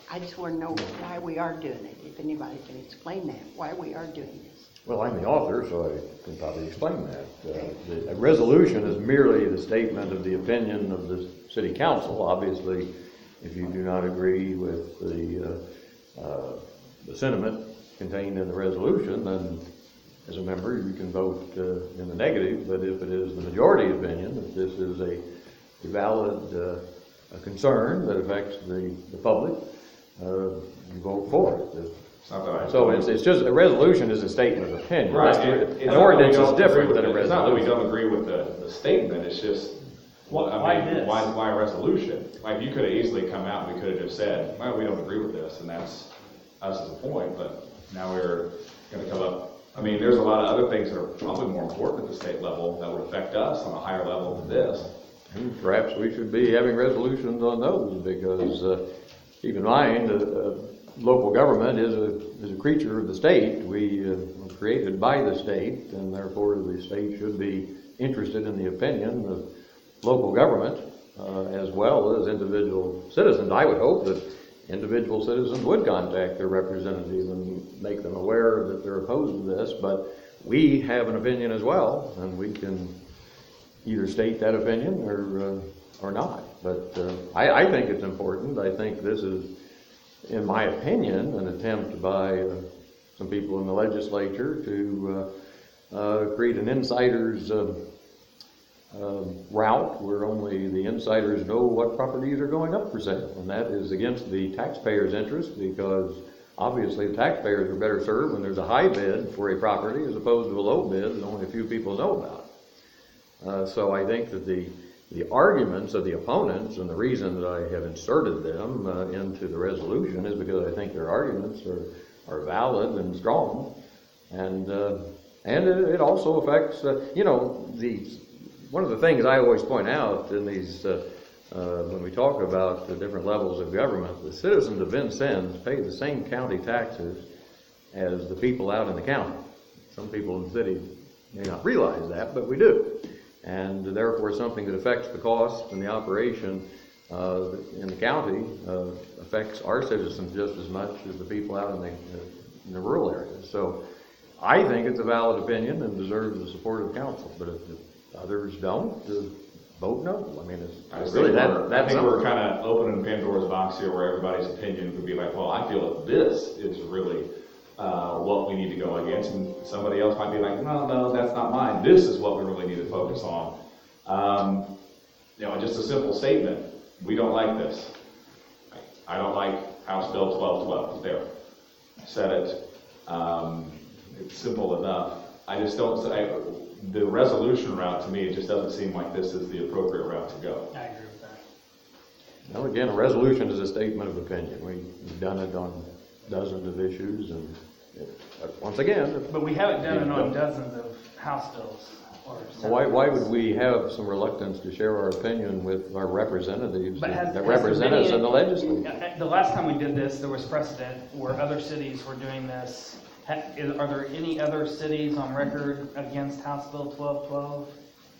I just want to know why we are doing it, if anybody can explain that, why we are doing this. Well, I'm the author, so I can probably explain that. Uh, the, a resolution is merely the statement of the opinion of the city council. Obviously, if you do not agree with the, uh, uh, the sentiment contained in the resolution, then as a member, you can vote uh, in the negative. But if it is the majority opinion that this is a, a valid uh, a concern that affects the, the public, uh, you vote for it. So it's, it's just, a resolution is a statement of opinion. Right. That's It- the- it's An not that we ordinance don't is different agree than a with it. It's not that we resolution. don't agree with the, the statement, it's just, Why- I why mean, this? Why, why a resolution? Like, you could have easily come out and we could have just said, well, we don't agree with this, and that's us as a point, but now we're gonna come up. I mean, there's a lot of other things that are probably more important at the state level that would affect us on a higher level than this. And perhaps we should be having resolutions on those, because uh, keep in mind, uh, uh, local government is a, is a creature of the state. We uh, were created by the state, and therefore the state should be interested in the opinion of local government uh, as well as individual citizens. I would hope that individual citizens would contact their representative and make them aware that they're opposed to this, but we have an opinion as well, and we can either state that opinion or uh, or not. But uh, I, I think it's important. I think this is, in my opinion, an attempt by uh, some people in the legislature to uh, uh, create an insider's uh, uh, route where only the insiders know what properties are going up for sale. And that is against the taxpayers' interest, because obviously the taxpayers are better served when there's a high bid for a property as opposed to a low bid that only a few people know about. Uh, so I think that the the arguments of the opponents, and the reason that I have inserted them uh, into the resolution, is because I think their arguments are, are valid and strong, and uh, and it, it also affects uh, you know the one of the things I always point out in these uh, uh, when we talk about the different levels of government, the citizens of Vincennes pay the same county taxes as the people out in the county. Some people in the city may not realize that, but we do. And therefore something that affects the cost and the operation uh, in the county uh, affects our citizens just as much as the people out in the, in the rural areas. So I think it's a valid opinion and deserves the support of council, but if, if others don't, uh, vote no. I mean, it's, I it's think really that. we're- I that's think we're something. kind of opening Pandora's box here, where everybody's opinion could be like, well, I feel that this is really uh, what we need to go against, and somebody else might be like, no, no, that's not mine. This is what we really need to focus on. Um, you know, just a simple statement: we don't like this. I don't like House Bill twelve twelve. There, I said it. Um, it's simple enough. I just don't. I, the resolution route, to me, it just doesn't seem like this is the appropriate route to go. I agree with that. Well, again, a resolution is a statement of opinion. We, we've done it on dozens of issues, and it, once again, But we haven't done it on dozens of House bills. Or why, why would we have some reluctance to share our opinion with our representatives But has- that has represent there us been in the any- legislature? Uh, The last time we did this, there was precedent where other cities were doing this. Ha- is- Are there any other cities on record against House Bill twelve twelve?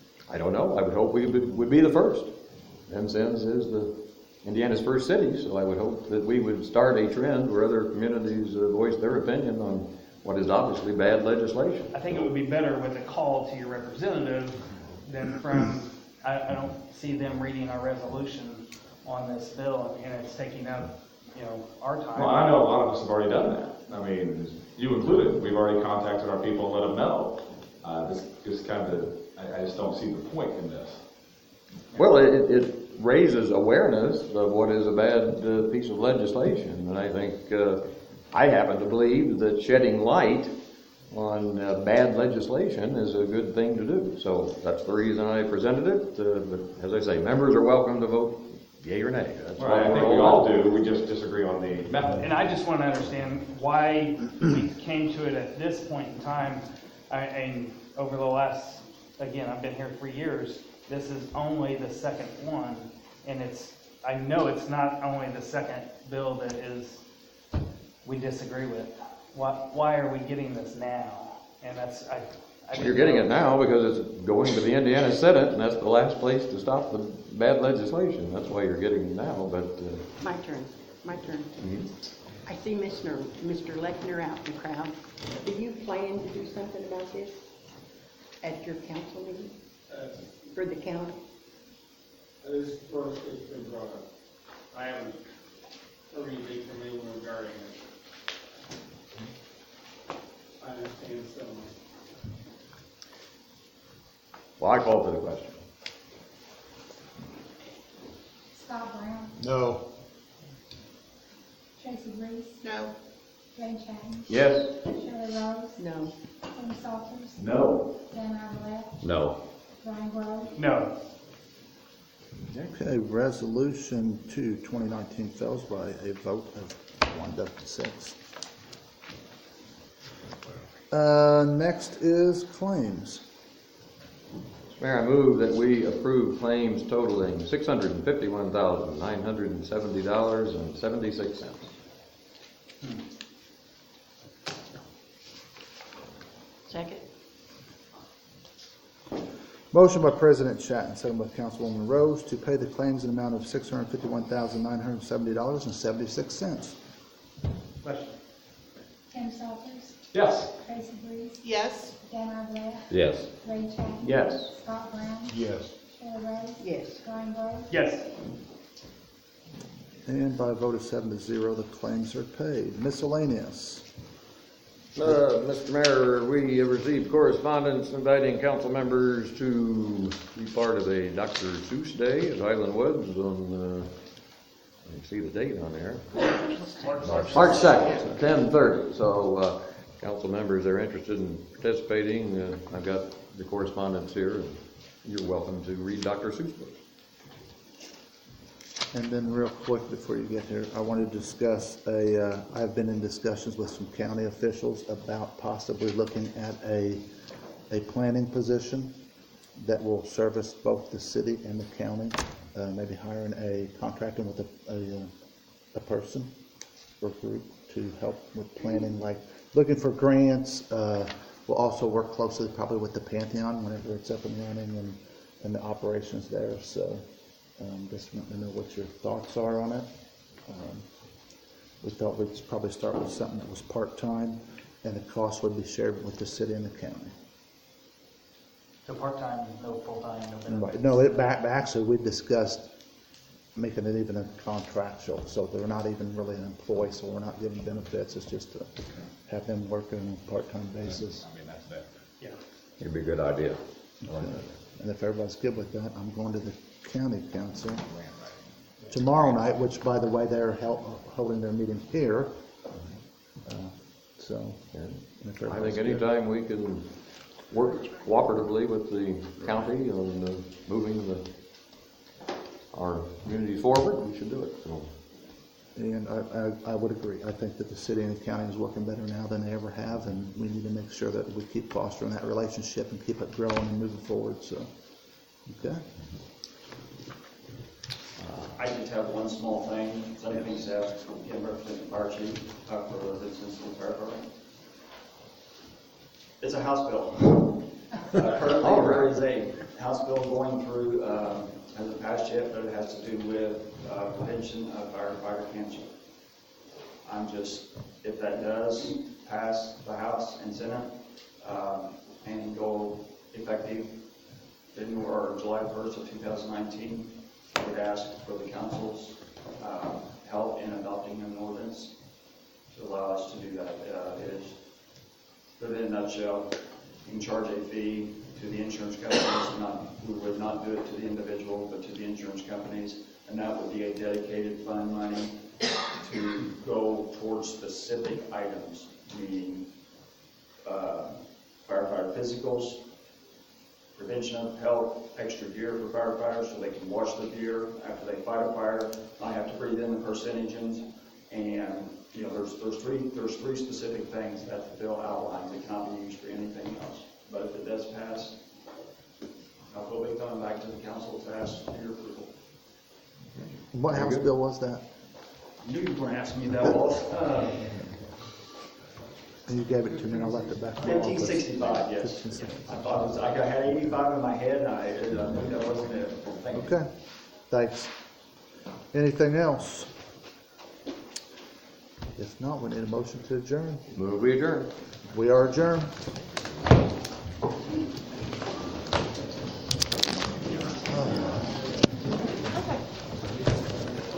I don't know. I would hope we would, would be the first. Vincennes is the Indiana's first city, so I would hope that we would start a trend where other communities uh, voice their opinion on what is obviously bad legislation. I think it would be better with a call to your representative than from, I, I don't see them reading our resolution on this bill, and it's taking up, you know, our time. Well, I know a lot of us have already done that. I mean, you included. We've already contacted our people and let them know. Uh, this, this kind of, I, I just don't see the point in this. Well, it, it raises awareness of what is a bad uh, piece of legislation, and I think uh, I happen to believe that shedding light on uh, bad legislation is a good thing to do. So that's the reason I presented it. Uh, but as I say, members are welcome to vote yea or nay. That's Well, what I we're think we all all about. do. We just disagree on the method. And I just want to understand why we came to it at this point in time. I, and over the last, again, I've been here three years. This is only the second one, and it's. I know it's not only the second bill that is we disagree with. Why? Why are we getting this now? And that's I. I You're getting it now because it's going to the Indiana Senate, and that's the last place to stop the bad legislation. That's why you're getting it now. But uh, My turn. My turn. I see Mister Mister Lechner out in the crowd. Do you plan to do something about this at your council meeting for the county? This is first it's been brought up. I haven't heard anything from anyone regarding it. I understand some. Well, I call for the question. Scott Brown, No. Tracy Reese. No. Ray Chatton. Yes. Shirley Rose. No. Tim Salters. No. Dan Arboleth. No. Brian Grove. No. Okay, resolution two, twenty nineteen fails by a vote of one to six. Uh, next is claims. Mister Mayor, I move that we approve claims totaling six hundred and fifty-one thousand, nine hundred and seventy dollars and seventy-six cents. Second. Motion by President Chatton, second by Councilwoman Rose, to pay the claims in the amount of six hundred fifty-one thousand, nine hundred seventy dollars and seventy-six cents. Question. Tim Salters. Yes. Tracy Reese. Yes. Dan Arboleth. Yes. Ray Chatton. Yes. Scott Brown. Yes. Shirley Rose. Yes. Brian Grove. Yes. And by a vote of seven to zero, the claims are paid. Miscellaneous. Uh, Mister Mayor, we received correspondence inviting council members to be part of a Doctor Seuss Day at Highland Woods on, uh, I see the date on there. March second, ten thirty. So, uh, council members that are interested in participating, uh, I've got the correspondence here, and you're welcome to read Doctor Seuss books. And then real quick before you get here, I want to discuss a, uh, I've been in discussions with some county officials about possibly looking at a, a planning position that will service both the city and the county, uh, maybe hiring a, contracting with a, a, uh, a person or group to help with planning, like looking for grants. Uh, we'll also work closely probably with the Pantheon whenever it's up and running and, and the operations there, so. Um, just want to know what your thoughts are on it. Um, we thought we'd probably start with something that was part-time, and the cost would be shared with the city and the county. So part-time, no full-time, no benefits? Right. No, it, back, actually, we discussed making it even a contractual, so they're not even really an employee, so we're not giving benefits. It's just to have them working on a part-time basis. I mean, that's that. Yeah. It'd be a good idea. Okay. And if everybody's good with that, I'm going to the county council tomorrow night, which, by the way, they're held, holding their meeting here. Uh, so, if I everybody's think good. anytime we can work cooperatively with the county on uh, moving the, our community forward, we should do it. So. And I, I, I would agree. I think that the city and the county is working better now than they ever have, and we need to make sure that we keep fostering that relationship and keep it growing and moving forward. So, okay. I just have one small thing, something to ask from Kim Representative Fire Chief, talk for residents in the fire department. It's a House bill. Uh, currently, there is a House bill going through, um, hasn't passed yet, but it has to do with uh, prevention of firefighter cancer. I'm just, if that does pass the House and Senate um, and go effective January or July first of two thousand nineteen, I would ask for the council's uh, help in adopting an ordinance to allow us to do that. Uh, it is, put it in a nutshell, you can charge a fee to the insurance companies. Not, we would not do it to the individual, but to the insurance companies, and that would be a dedicated fund money to go towards specific items, meaning uh, firefighter physicals, prevention of health, extra gear for firefighters so they can wash the gear after they fight a fire, not have to breathe in the carcinogens, and you know there's there's three there's three specific things that the bill outlines. It cannot be used for anything else. But if it does pass, I will be coming back to the council to ask for your approval. What House bill was that? You were going to ask me that, Walt. Uh, And you gave it to me, and I left it back in my fifteen office. sixty-five, yes. fifteen sixty-five. I thought it was, I had eighty-five in my head, and I, I knew that wasn't it. Thank you. Okay, thanks. Anything else? If not, we need a motion to adjourn. Move we adjourn. We are adjourned.